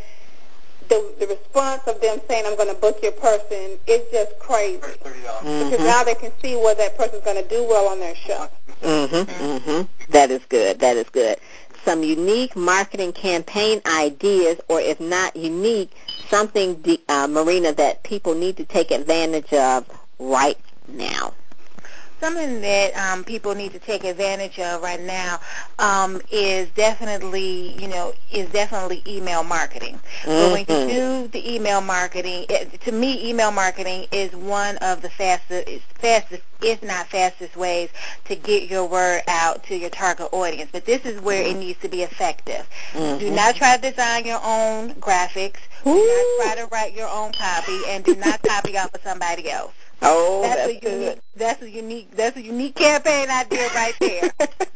the, the response of them saying, I'm going to book your person, is just crazy. Mm-hmm. Because now they can see whether that person's going to do well on their show. Mm-hmm, mm-hmm. That is good. That is good. Some unique marketing campaign ideas, or if not unique, something, uh, Marina, that people need to take advantage of right now. Something that um, people need to take advantage of right now um, is definitely, you know, is definitely email marketing. Mm-hmm. But when you do the email marketing, it, to me, email marketing is one of the fastest, fastest, if not fastest ways to get your word out to your target audience. But this is where it needs to be effective. Mm-hmm. Do not try to design your own graphics. Ooh. Do not try to write your own copy, and do not copy off of somebody else. Oh, that's, that's a unique. good. That's a unique. That's a unique campaign idea right there.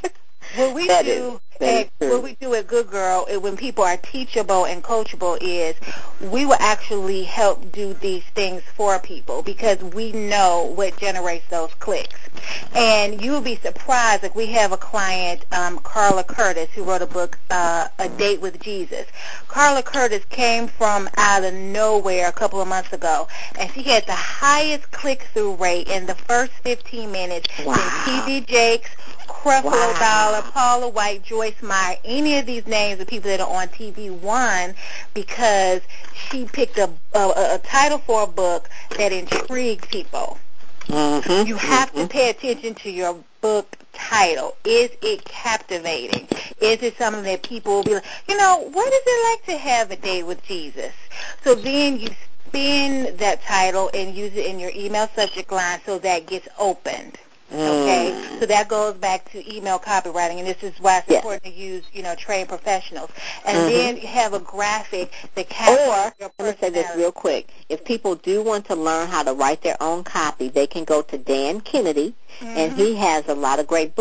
What we that do, is, at, what we do at Good Girl, is when people are teachable and coachable, is we will actually help do these things for people because we know what generates those clicks. And you will be surprised. Like we have a client, um, Carla Curtis, who wrote a book, uh, A Date with Jesus. Carla Curtis came from out of nowhere a couple of months ago, and she had the highest click-through rate in the first fifteen minutes wow. than T D Jakes, Creflo wow. Dollar, Paula White, Joyce Meyer, any of these names of people that are on T V One, because she picked a, a, a title for a book that intrigued people. Mm-hmm. You have mm-hmm. to pay attention to your book title. Is it captivating? Is it something that people will be like, you know, what is it like to have a date with Jesus? So then you spin that title and use it in your email subject line so that gets opened. Okay, mm. so that goes back to email copywriting, and this is why it's yes. important to use, you know, trained professionals. And mm-hmm. then have a graphic that captures or, your let me say this real quick. If people do want to learn how to write their own copy, they can go to Dan Kennedy, mm-hmm. and he has a lot of great books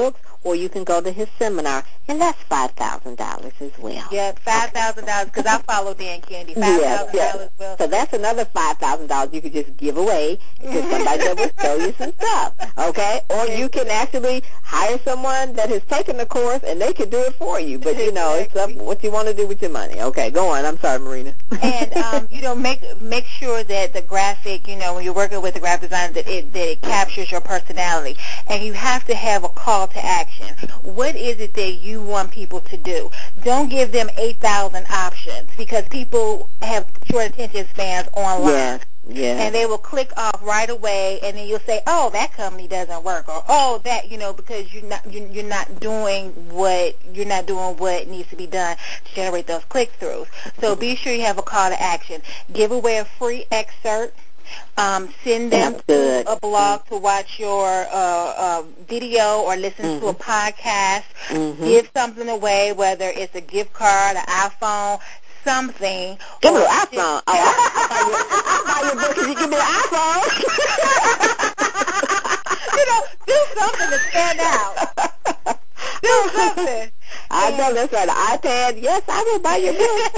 or you can go to his seminar, and that's five thousand dollars as well. Yeah, five thousand dollars because I follow Dan Candy. Five thousand yes, dollars. yes. Well, So that's another five thousand dollars you could just give away to somebody that will show you some stuff. Okay, or you can actually hire someone that has taken the course and they can do it for you. But you know, it's up what you want to do with your money. Okay, go on. I'm sorry, Marina. And um, you know, make make sure that the graphic, you know, when you're working with a graphic designer, that it that it captures your personality. And you have to have a call to action. What is it that you want people to do? Don't give them eight thousand options because people have short attention spans online. Yes. Yeah. And they will click off right away, and then you'll say, "Oh, that company doesn't work," or "Oh, that," you know, because you're not you're not doing what you're not doing what needs to be done to generate those click-throughs. So be sure you have a call to action. Give away a free excerpt. Um, send them to a blog to watch your uh, uh, video or listen mm-hmm. to a podcast. Mm-hmm. Give something away, whether it's a gift card, an iPhone, something. Give me an iPhone. Oh, I'll buy your book if you give me an iPhone. You know, do something to stand out. Do something. I know that's right. An iPad. Yes, I will buy your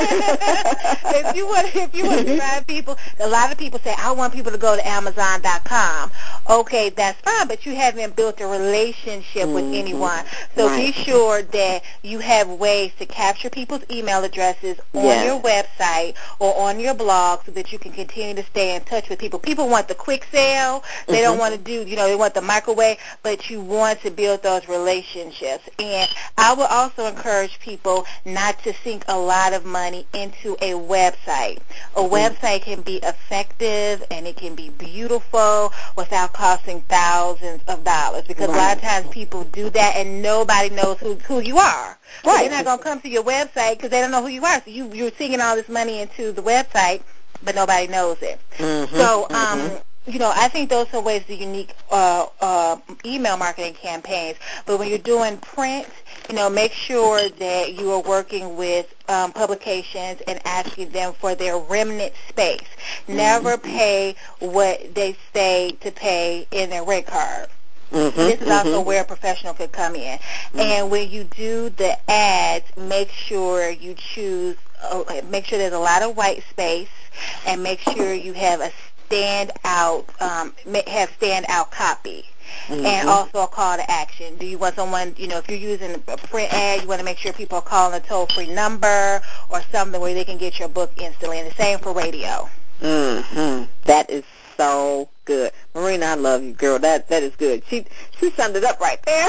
book. if you want, if you want to drive people, a lot of people say, "I want people to go to Amazon dot com." Okay, that's fine, but you haven't built a relationship mm-hmm. with anyone. So right. be sure that you have ways to capture people's email addresses on yes. your website or on your blog so that you can continue to stay in touch with people. People want the quick sale. They mm-hmm. don't want to do, you know, they want the microwave, but you want to build those relationships. And I will also encourage people not to sink a lot of money into a website. A mm-hmm. website can be effective and it can be beautiful without costing thousands of dollars because right. a lot of times people do that and nobody knows who who you are. So right. they're not going to come to your website because they don't know who you are. So you, you're sinking all this money into the website, but nobody knows it. Mm-hmm. So, um, mm-hmm. you know, I think those are ways the unique uh, uh, email marketing campaigns. But when you're doing print, you know, make sure that you are working with um, publications and asking them for their remnant space. Mm-hmm. Never pay what they say to pay in their rate card. Mm-hmm, this is also mm-hmm. where a professional could come in. Mm-hmm. And when you do the ads, make sure you choose, uh, make sure there's a lot of white space, and make sure you have a standout, um, have standout copy. Mm-hmm. And also a call to action. Do you want someone, you know, if you're using a print ad, you want to make sure people are calling a toll-free number or something where they can get your book instantly. And the same for radio. Mm-hmm. That is so good. Marina, I love you, girl. That that is good. She she summed it up right there.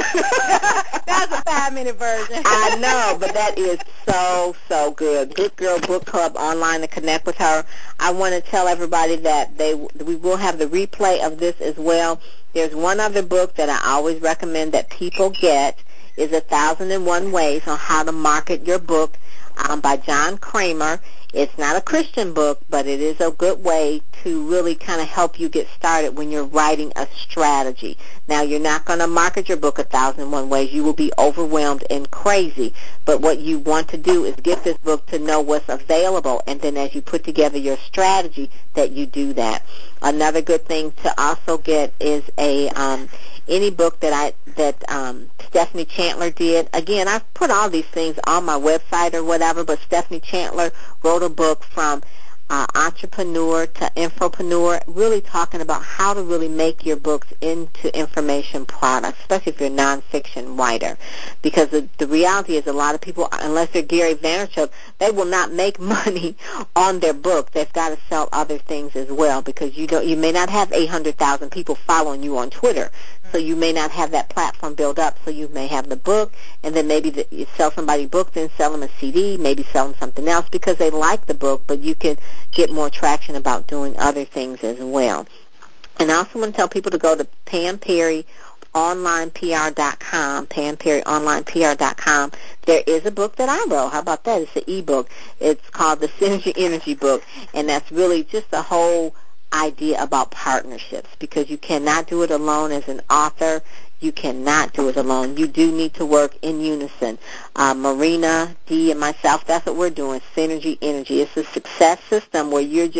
That was a five-minute version. I know, but that is so, so good. Good Girl Book Club online to connect with her. I want to tell everybody that they we will have the replay of this as well. There's one other book that I always recommend that people get is A Thousand and One Ways on How to Market Your Book um, by John Kramer. It's not a Christian book, but it is a good way to really kind of help you get started when you're writing a strategy. Now, you're not going to market your book A Thousand and One Ways. You will be overwhelmed and crazy. But what you want to do is get this book to know what's available, and then as you put together your strategy, that you do that. Another good thing to also get is a um, any book that I that um, Stephanie Chandler did. Again, I've put all these things on my website or whatever, but Stephanie Chandler wrote a book from uh, entrepreneur to infopreneur, really talking about how to really make your books into information products, especially if you're a nonfiction writer. Because the, the reality is a lot of people, unless they're Gary Vaynerchuk, they will not make money on their book. They've got to sell other things as well because you don't, you may not have eight hundred thousand people following you on Twitter. So you may not have that platform built up. So you may have the book, and then maybe the, you sell somebody a book, then sell them a C D, maybe sell them something else because they like the book, but you can get more traction about doing other things as well. And I also want to tell people to go to Pam Perry online P R dot com, Pam Perry online P R dot com. There is a book that I wrote. How about that? It's an e-book. It's called the Synergy Energy book, and that's really just a whole idea about partnerships because you cannot do it alone as an author. You cannot do it alone. You do need to work in unison. Uh, Marina, Dee, and myself, that's what we're doing, Synergy Energy. It's a success system where you're just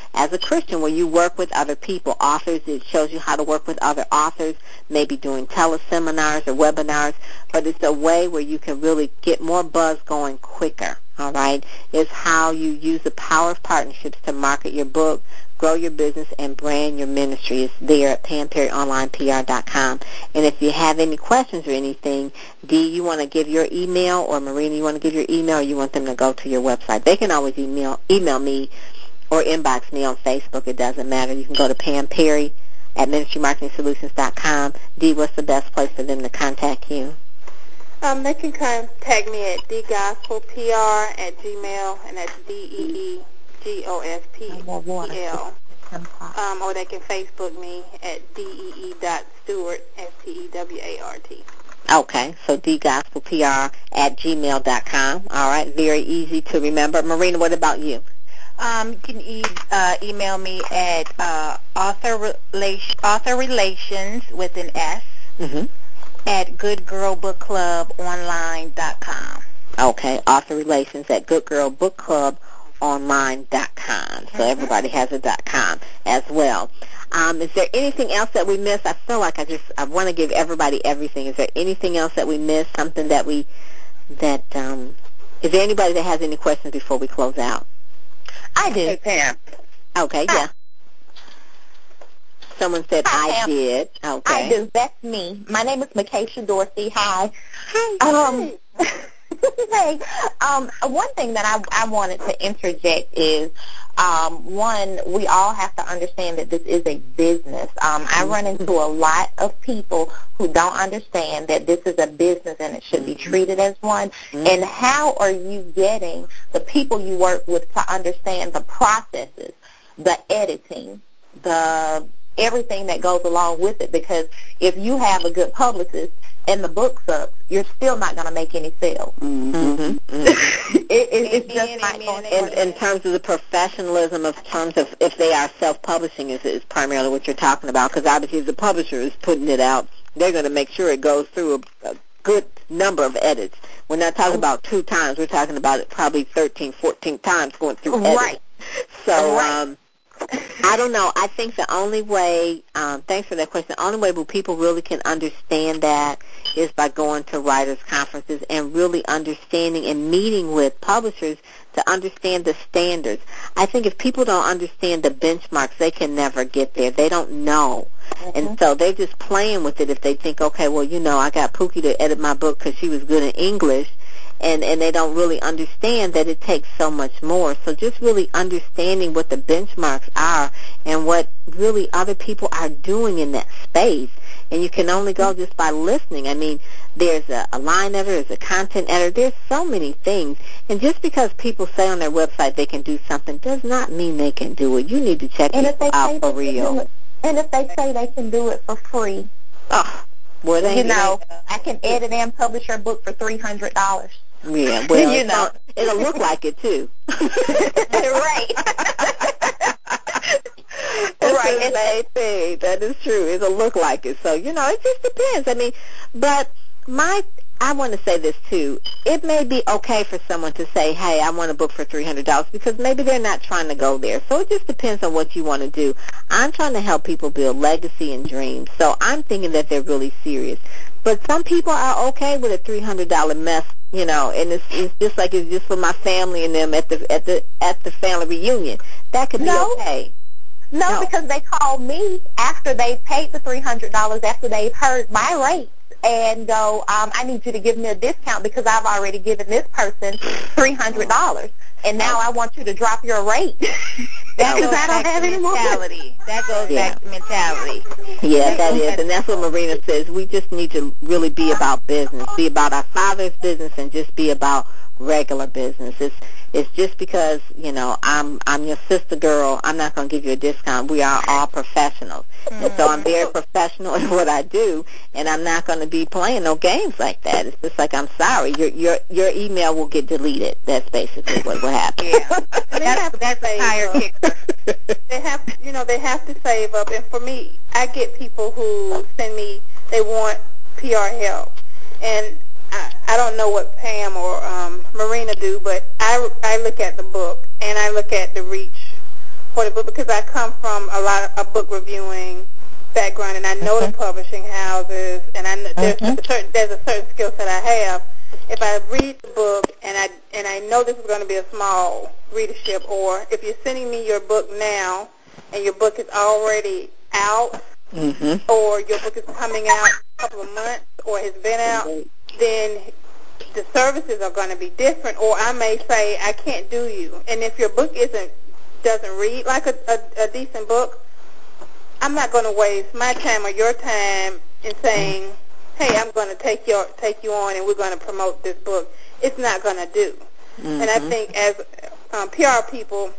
as a Christian where you work with other people, authors. It shows you how to work with other authors, maybe doing teleseminars or webinars, but it's a way where you can really get more buzz going quicker, all right? It's how you use the power of partnerships to market your book, grow your business, and brand your ministry. It's there at pam perry online p r dot com. And if you have any questions or anything, Dee, you want to give your email, or Marina, you want to give your email, or you want them to go to your website? They can always email email me or inbox me on Facebook. It doesn't matter. You can go to Pam Perry at ministry marketing solutions dot com. Dee, what's the best place for them to contact you? Um, they can contact me at d gospel p r at gmail, and that's D E E G O S P E L. Um, or they can Facebook me at D E E dot Stewart, S T E W A R T. Okay, so d gospel p r at gmail dot com. All right, very easy to remember. Marina, what about you? Um, you can e- uh, email me at uh, author, rela- author relations with an S mm-hmm. at good girl book club online dot com. Okay, author relations at good girl book club online dot com. So mm-hmm. everybody has a dot com as well. Um, is there anything else that we missed? I feel like I just I want to give everybody everything. Is there anything else that we missed? Something that we that um, is there anybody that has any questions before we close out? I do. Hey, Pam. Okay, Hi. yeah. Someone said Hi, I Pam. did. Okay. I do. That's me. My name is Makaisha Dorsey. Hi. Hi. Um, hey. Um, one thing that I, I wanted to interject is, um, one, we all have to understand that this is a business. Um, I run into a lot of people who don't understand that this is a business and it should be treated as one. Mm-hmm. And how are you getting the people you work with to understand the processes, the editing, the everything that goes along with it? Because if you have a good publicist and the book sucks, you're still not going to make any sales. Mm-hmm. Mm-hmm. it, it, it's just amen, not amen, going in, in terms of the professionalism of terms of if they are self-publishing is, is primarily what you're talking about, because obviously if the publisher is putting it out, they're going to make sure it goes through a, a good number of edits. We're not talking about two times. We're talking about it probably thirteen, fourteen times going through edits. Right. So, right. um, I don't know. I think the only way, um, thanks for that question, the only way where people really can understand that is by going to writers' conferences and really understanding and meeting with publishers to understand the standards. I think if people don't understand the benchmarks, they can never get there. They don't know. Mm-hmm. And so they're just playing with it if they think, okay, well, you know, I got Pookie to edit my book because she was good in English. And, and they don't really understand that it takes so much more. So just really understanding what the benchmarks are and what really other people are doing in that space. And you can only go just by listening. I mean, there's a, a line editor, there's a content editor, there's so many things. And just because people say on their website they can do something does not mean they can do it. You need to check and people out for real. It, and if they say they can do it for free, oh, well, they, you know, I can edit and publish your book for three hundred dollars. Yeah, well, you know. it'll look like it, too. Right. That's right. the same thing. That is true. It'll look like it. So, you know, it just depends. I mean, but my, I want to say this, too. It may be okay for someone to say, hey, I want a book for three hundred dollars because maybe they're not trying to go there. So it just depends on what you want to do. I'm trying to help people build legacy and dreams. So I'm thinking that they're really serious. But some people are okay with a three hundred dollars mess, you know, and it's, it's just like it's just for my family and them at the at the at the family reunion. That could be no. okay. No, No, because they call me after they've paid the three hundred dollars, after they've heard my rates, and go, um, I need you to give me a discount because I've already given this person three hundred dollars, and now I want you to drop your rate. That goes I don't back have to any more. mentality. That goes yeah. back to mentality. Yeah, that is, and that's what Marina says. We just need to really be about business, be about our Father's business, and just be about regular business. It's it's just because, you know, I'm I'm your sister girl, I'm not going to give you a discount. We are all professionals. Mm-hmm. And so I'm very professional in what I do, and I'm not going to be playing no games like that. It's just like, I'm sorry, your your your email will get deleted. That's basically what will happen. Yeah. That's, that's a tire kicker. They have, you know, they have to save up. And for me, I get people who send me, they want P R help. And I, I don't know what Pam or um, Marina do, but I, I look at the book and I look at the reach, for the book because I come from a lot of a book reviewing background, and I know mm-hmm. the publishing houses, and I know there's mm-hmm. a certain there's a certain skill set I have. If I read the book and I and I know this is going to be a small readership, or if you're sending me your book now and your book is already out, mm-hmm. or your book is coming out in a couple of months, or has been out, then the services are going to be different. Or I may say I can't do you. And if your book isn't doesn't read like a, a, a decent book, I'm not going to waste my time or your time in saying, hey, I'm going to take your take you on and we're going to promote this book. It's not going to do. Mm-hmm. And I think as um, P R people,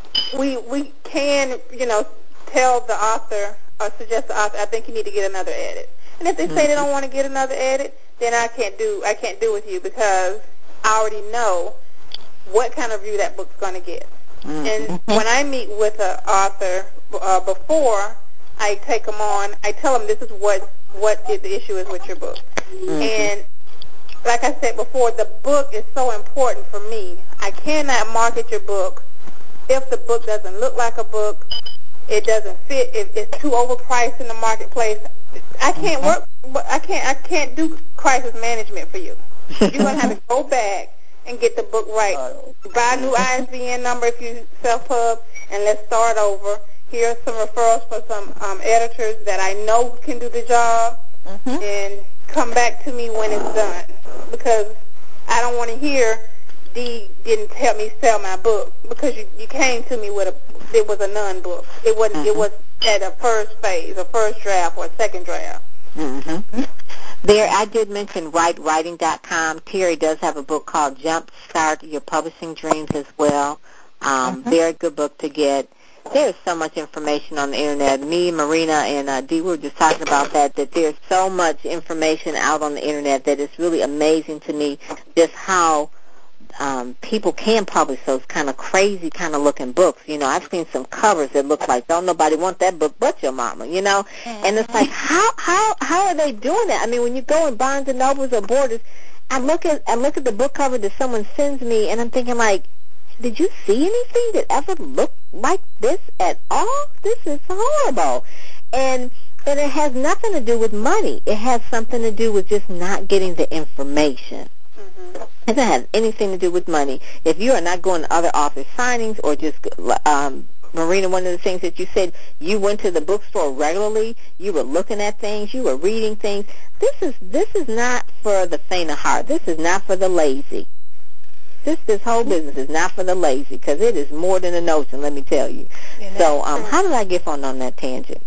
we we can, you know, tell the author or suggest the author, I think you need to get another edit. And if they mm-hmm. say they don't want to get another edit, then I can't do I can't do with you because I already know what kind of review that book's going to get. Mm-hmm. And when I meet with an author uh, before I take them on, I tell them this is what what the issue is with your book. Mm-hmm. And like I said before, the book is so important for me. I cannot market your book if the book doesn't look like a book, it doesn't fit, if it's too overpriced in the marketplace. I can't okay. work. I can't. I can't do crisis management for you. You're gonna have to go back and get the book right. Buy a new I S B N number if you self-pub, and let's start over. Here are some referrals for some um, editors that I know can do the job, mm-hmm. and come back to me when it's done, because I don't want to hear Dee didn't help me sell my book, because you, you came to me with a it was a non-book. It wasn't. Mm-hmm. It was at a first phase, a first draft, or a second draft. Mm-hmm. There, I did mention write writing dot com. Terry does have a book called Jump Start Your Publishing Dreams as well. Um, mm-hmm. Very good book to get. There's so much information on the Internet. Me, Marina, and uh, Dee were just talking about that, that there's so much information out on the Internet that it's really amazing to me just how um, people can publish those kind of crazy kind of looking books. You know, I've seen some covers that look like don't nobody want that book but your mama, you know? Mm-hmm. And it's like, how how how are they doing that? I mean, when you go in Barnes and Nobles or Borders, I look at I look at the book cover that someone sends me, and I'm thinking like, did you see anything that ever looked like this at all? This is horrible. And and it has nothing to do with money. It has something to do with just not getting the information. Mm-hmm. It doesn't have anything to do with money. If you are not going to other author signings or just, um, Marina, one of the things that you said, you went to the bookstore regularly, you were looking at things, you were reading things. This is this is not for the faint of heart. This is not for the lazy. This this whole business is not for the lazy, because it is more than a notion, let me tell you. Yeah, so um, how did I get on on that tangent?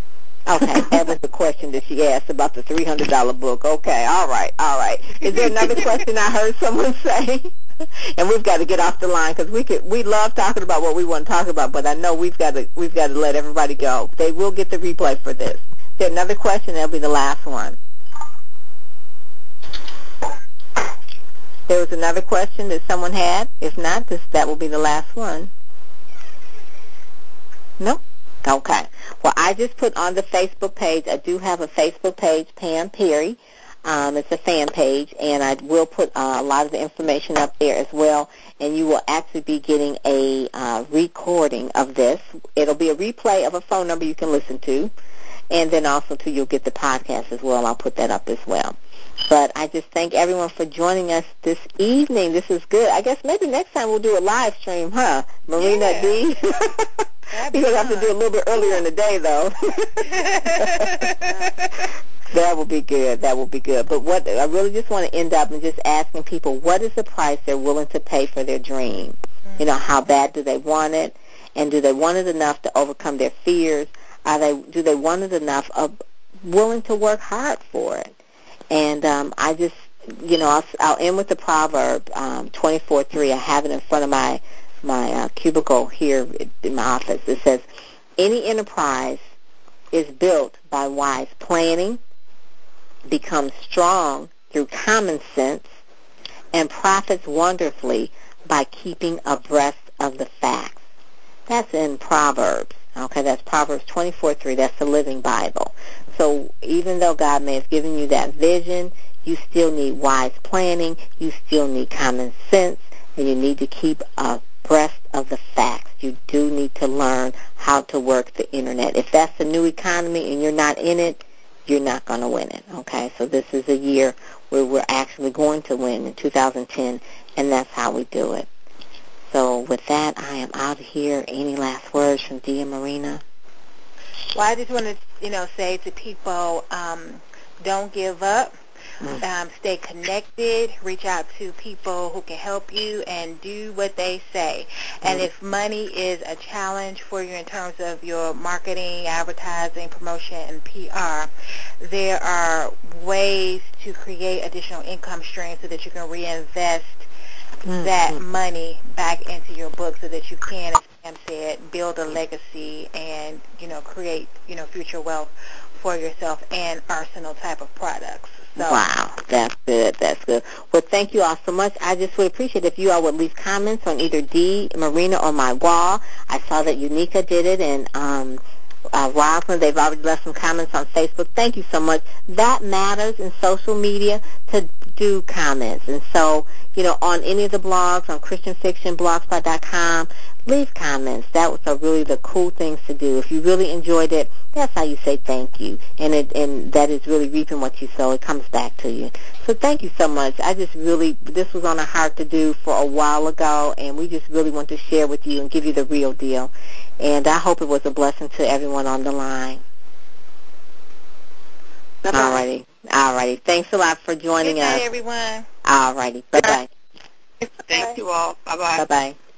Okay, that was the question that she asked about the three hundred dollars book. Okay, all right, all right. Is there another question I heard someone say? And we've got to get off the line, because we could we love talking about what we want to talk about, but I know we've got to we've got to let everybody go. They will get the replay for this. Is there another question? That'll be the last one. There was another question that someone had. If not, this that will be the last one. Nope. Okay. Well, I just put on the Facebook page, I do have a Facebook page, Pam Perry. Um, it's a fan page, and I will put uh, a lot of the information up there as well, and you will actually be getting a uh, recording of this. It'll be a replay of a phone number you can listen to, and then also, too, you'll get the podcast as well. I'll put that up as well. But I just thank everyone for joining us this evening. This is good. I guess maybe next time we'll do a live stream, huh? Marina yeah. D. You're going to have to do a little bit earlier in the day, though. That will be good. That will be good. But what I really just want to end up and just asking people, what is the price they're willing to pay for their dream? Mm-hmm. You know, how bad do they want it? And do they want it enough to overcome their fears? Are they do they want it enough of willing to work hard for it? And um, I just, you know, I'll, I'll end with the proverb, um, twenty-four three. I have it in front of my my uh, cubicle here in my office. It says, any enterprise is built by wise planning, becomes strong through common sense, and profits wonderfully by keeping abreast of the facts. That's in Proverbs. Okay, that's Proverbs twenty-four three. That's the Living Bible. So even though God may have given you that vision, you still need wise planning, you still need common sense, and you need to keep abreast of the facts. you do need to learn how to work the Internet. If that's the new economy and you're not in it, you're not going to win it, okay? So this is a year where we're actually going to win in two thousand ten, and that's how we do it. So with that, I am out of here. Any last words from Dee and Marina? Well, I just want to, you know, say to people, um, don't give up. Um, stay connected, reach out to people who can help you, and do what they say. And if money is a challenge for you in terms of your marketing, advertising, promotion, and P R, there are ways to create additional income streams so that you can reinvest mm-hmm. that money back into your book so that you can, as Pam said, build a legacy and, you know, create, you know, future wealth for yourself and Arsenal type of products. So. Wow, that's good, that's good. Well, thank you all so much. I just would appreciate if you all would leave comments on either Dee, Marina, or my wall. I saw that Unica did it, and um, uh, Rosalind, they've already left some comments on Facebook. Thank you so much. That matters in social media to do comments. And so, you know, on any of the blogs, on Christian Fiction, blogspot dot com, leave comments. That was a really the cool things to do. If you really enjoyed it, that's how you say thank you. And it, and that is really reaping what you sow. It comes back to you. So thank you so much. I just really, this was on our heart to do for a while ago, and we just really want to share with you and give you the real deal. And I hope it was a blessing to everyone on the line. Bye-bye. All righty. All righty. Thanks a lot for joining Good night, us. everyone. All righty. Bye-bye. Thank you all. Bye-bye. Bye-bye.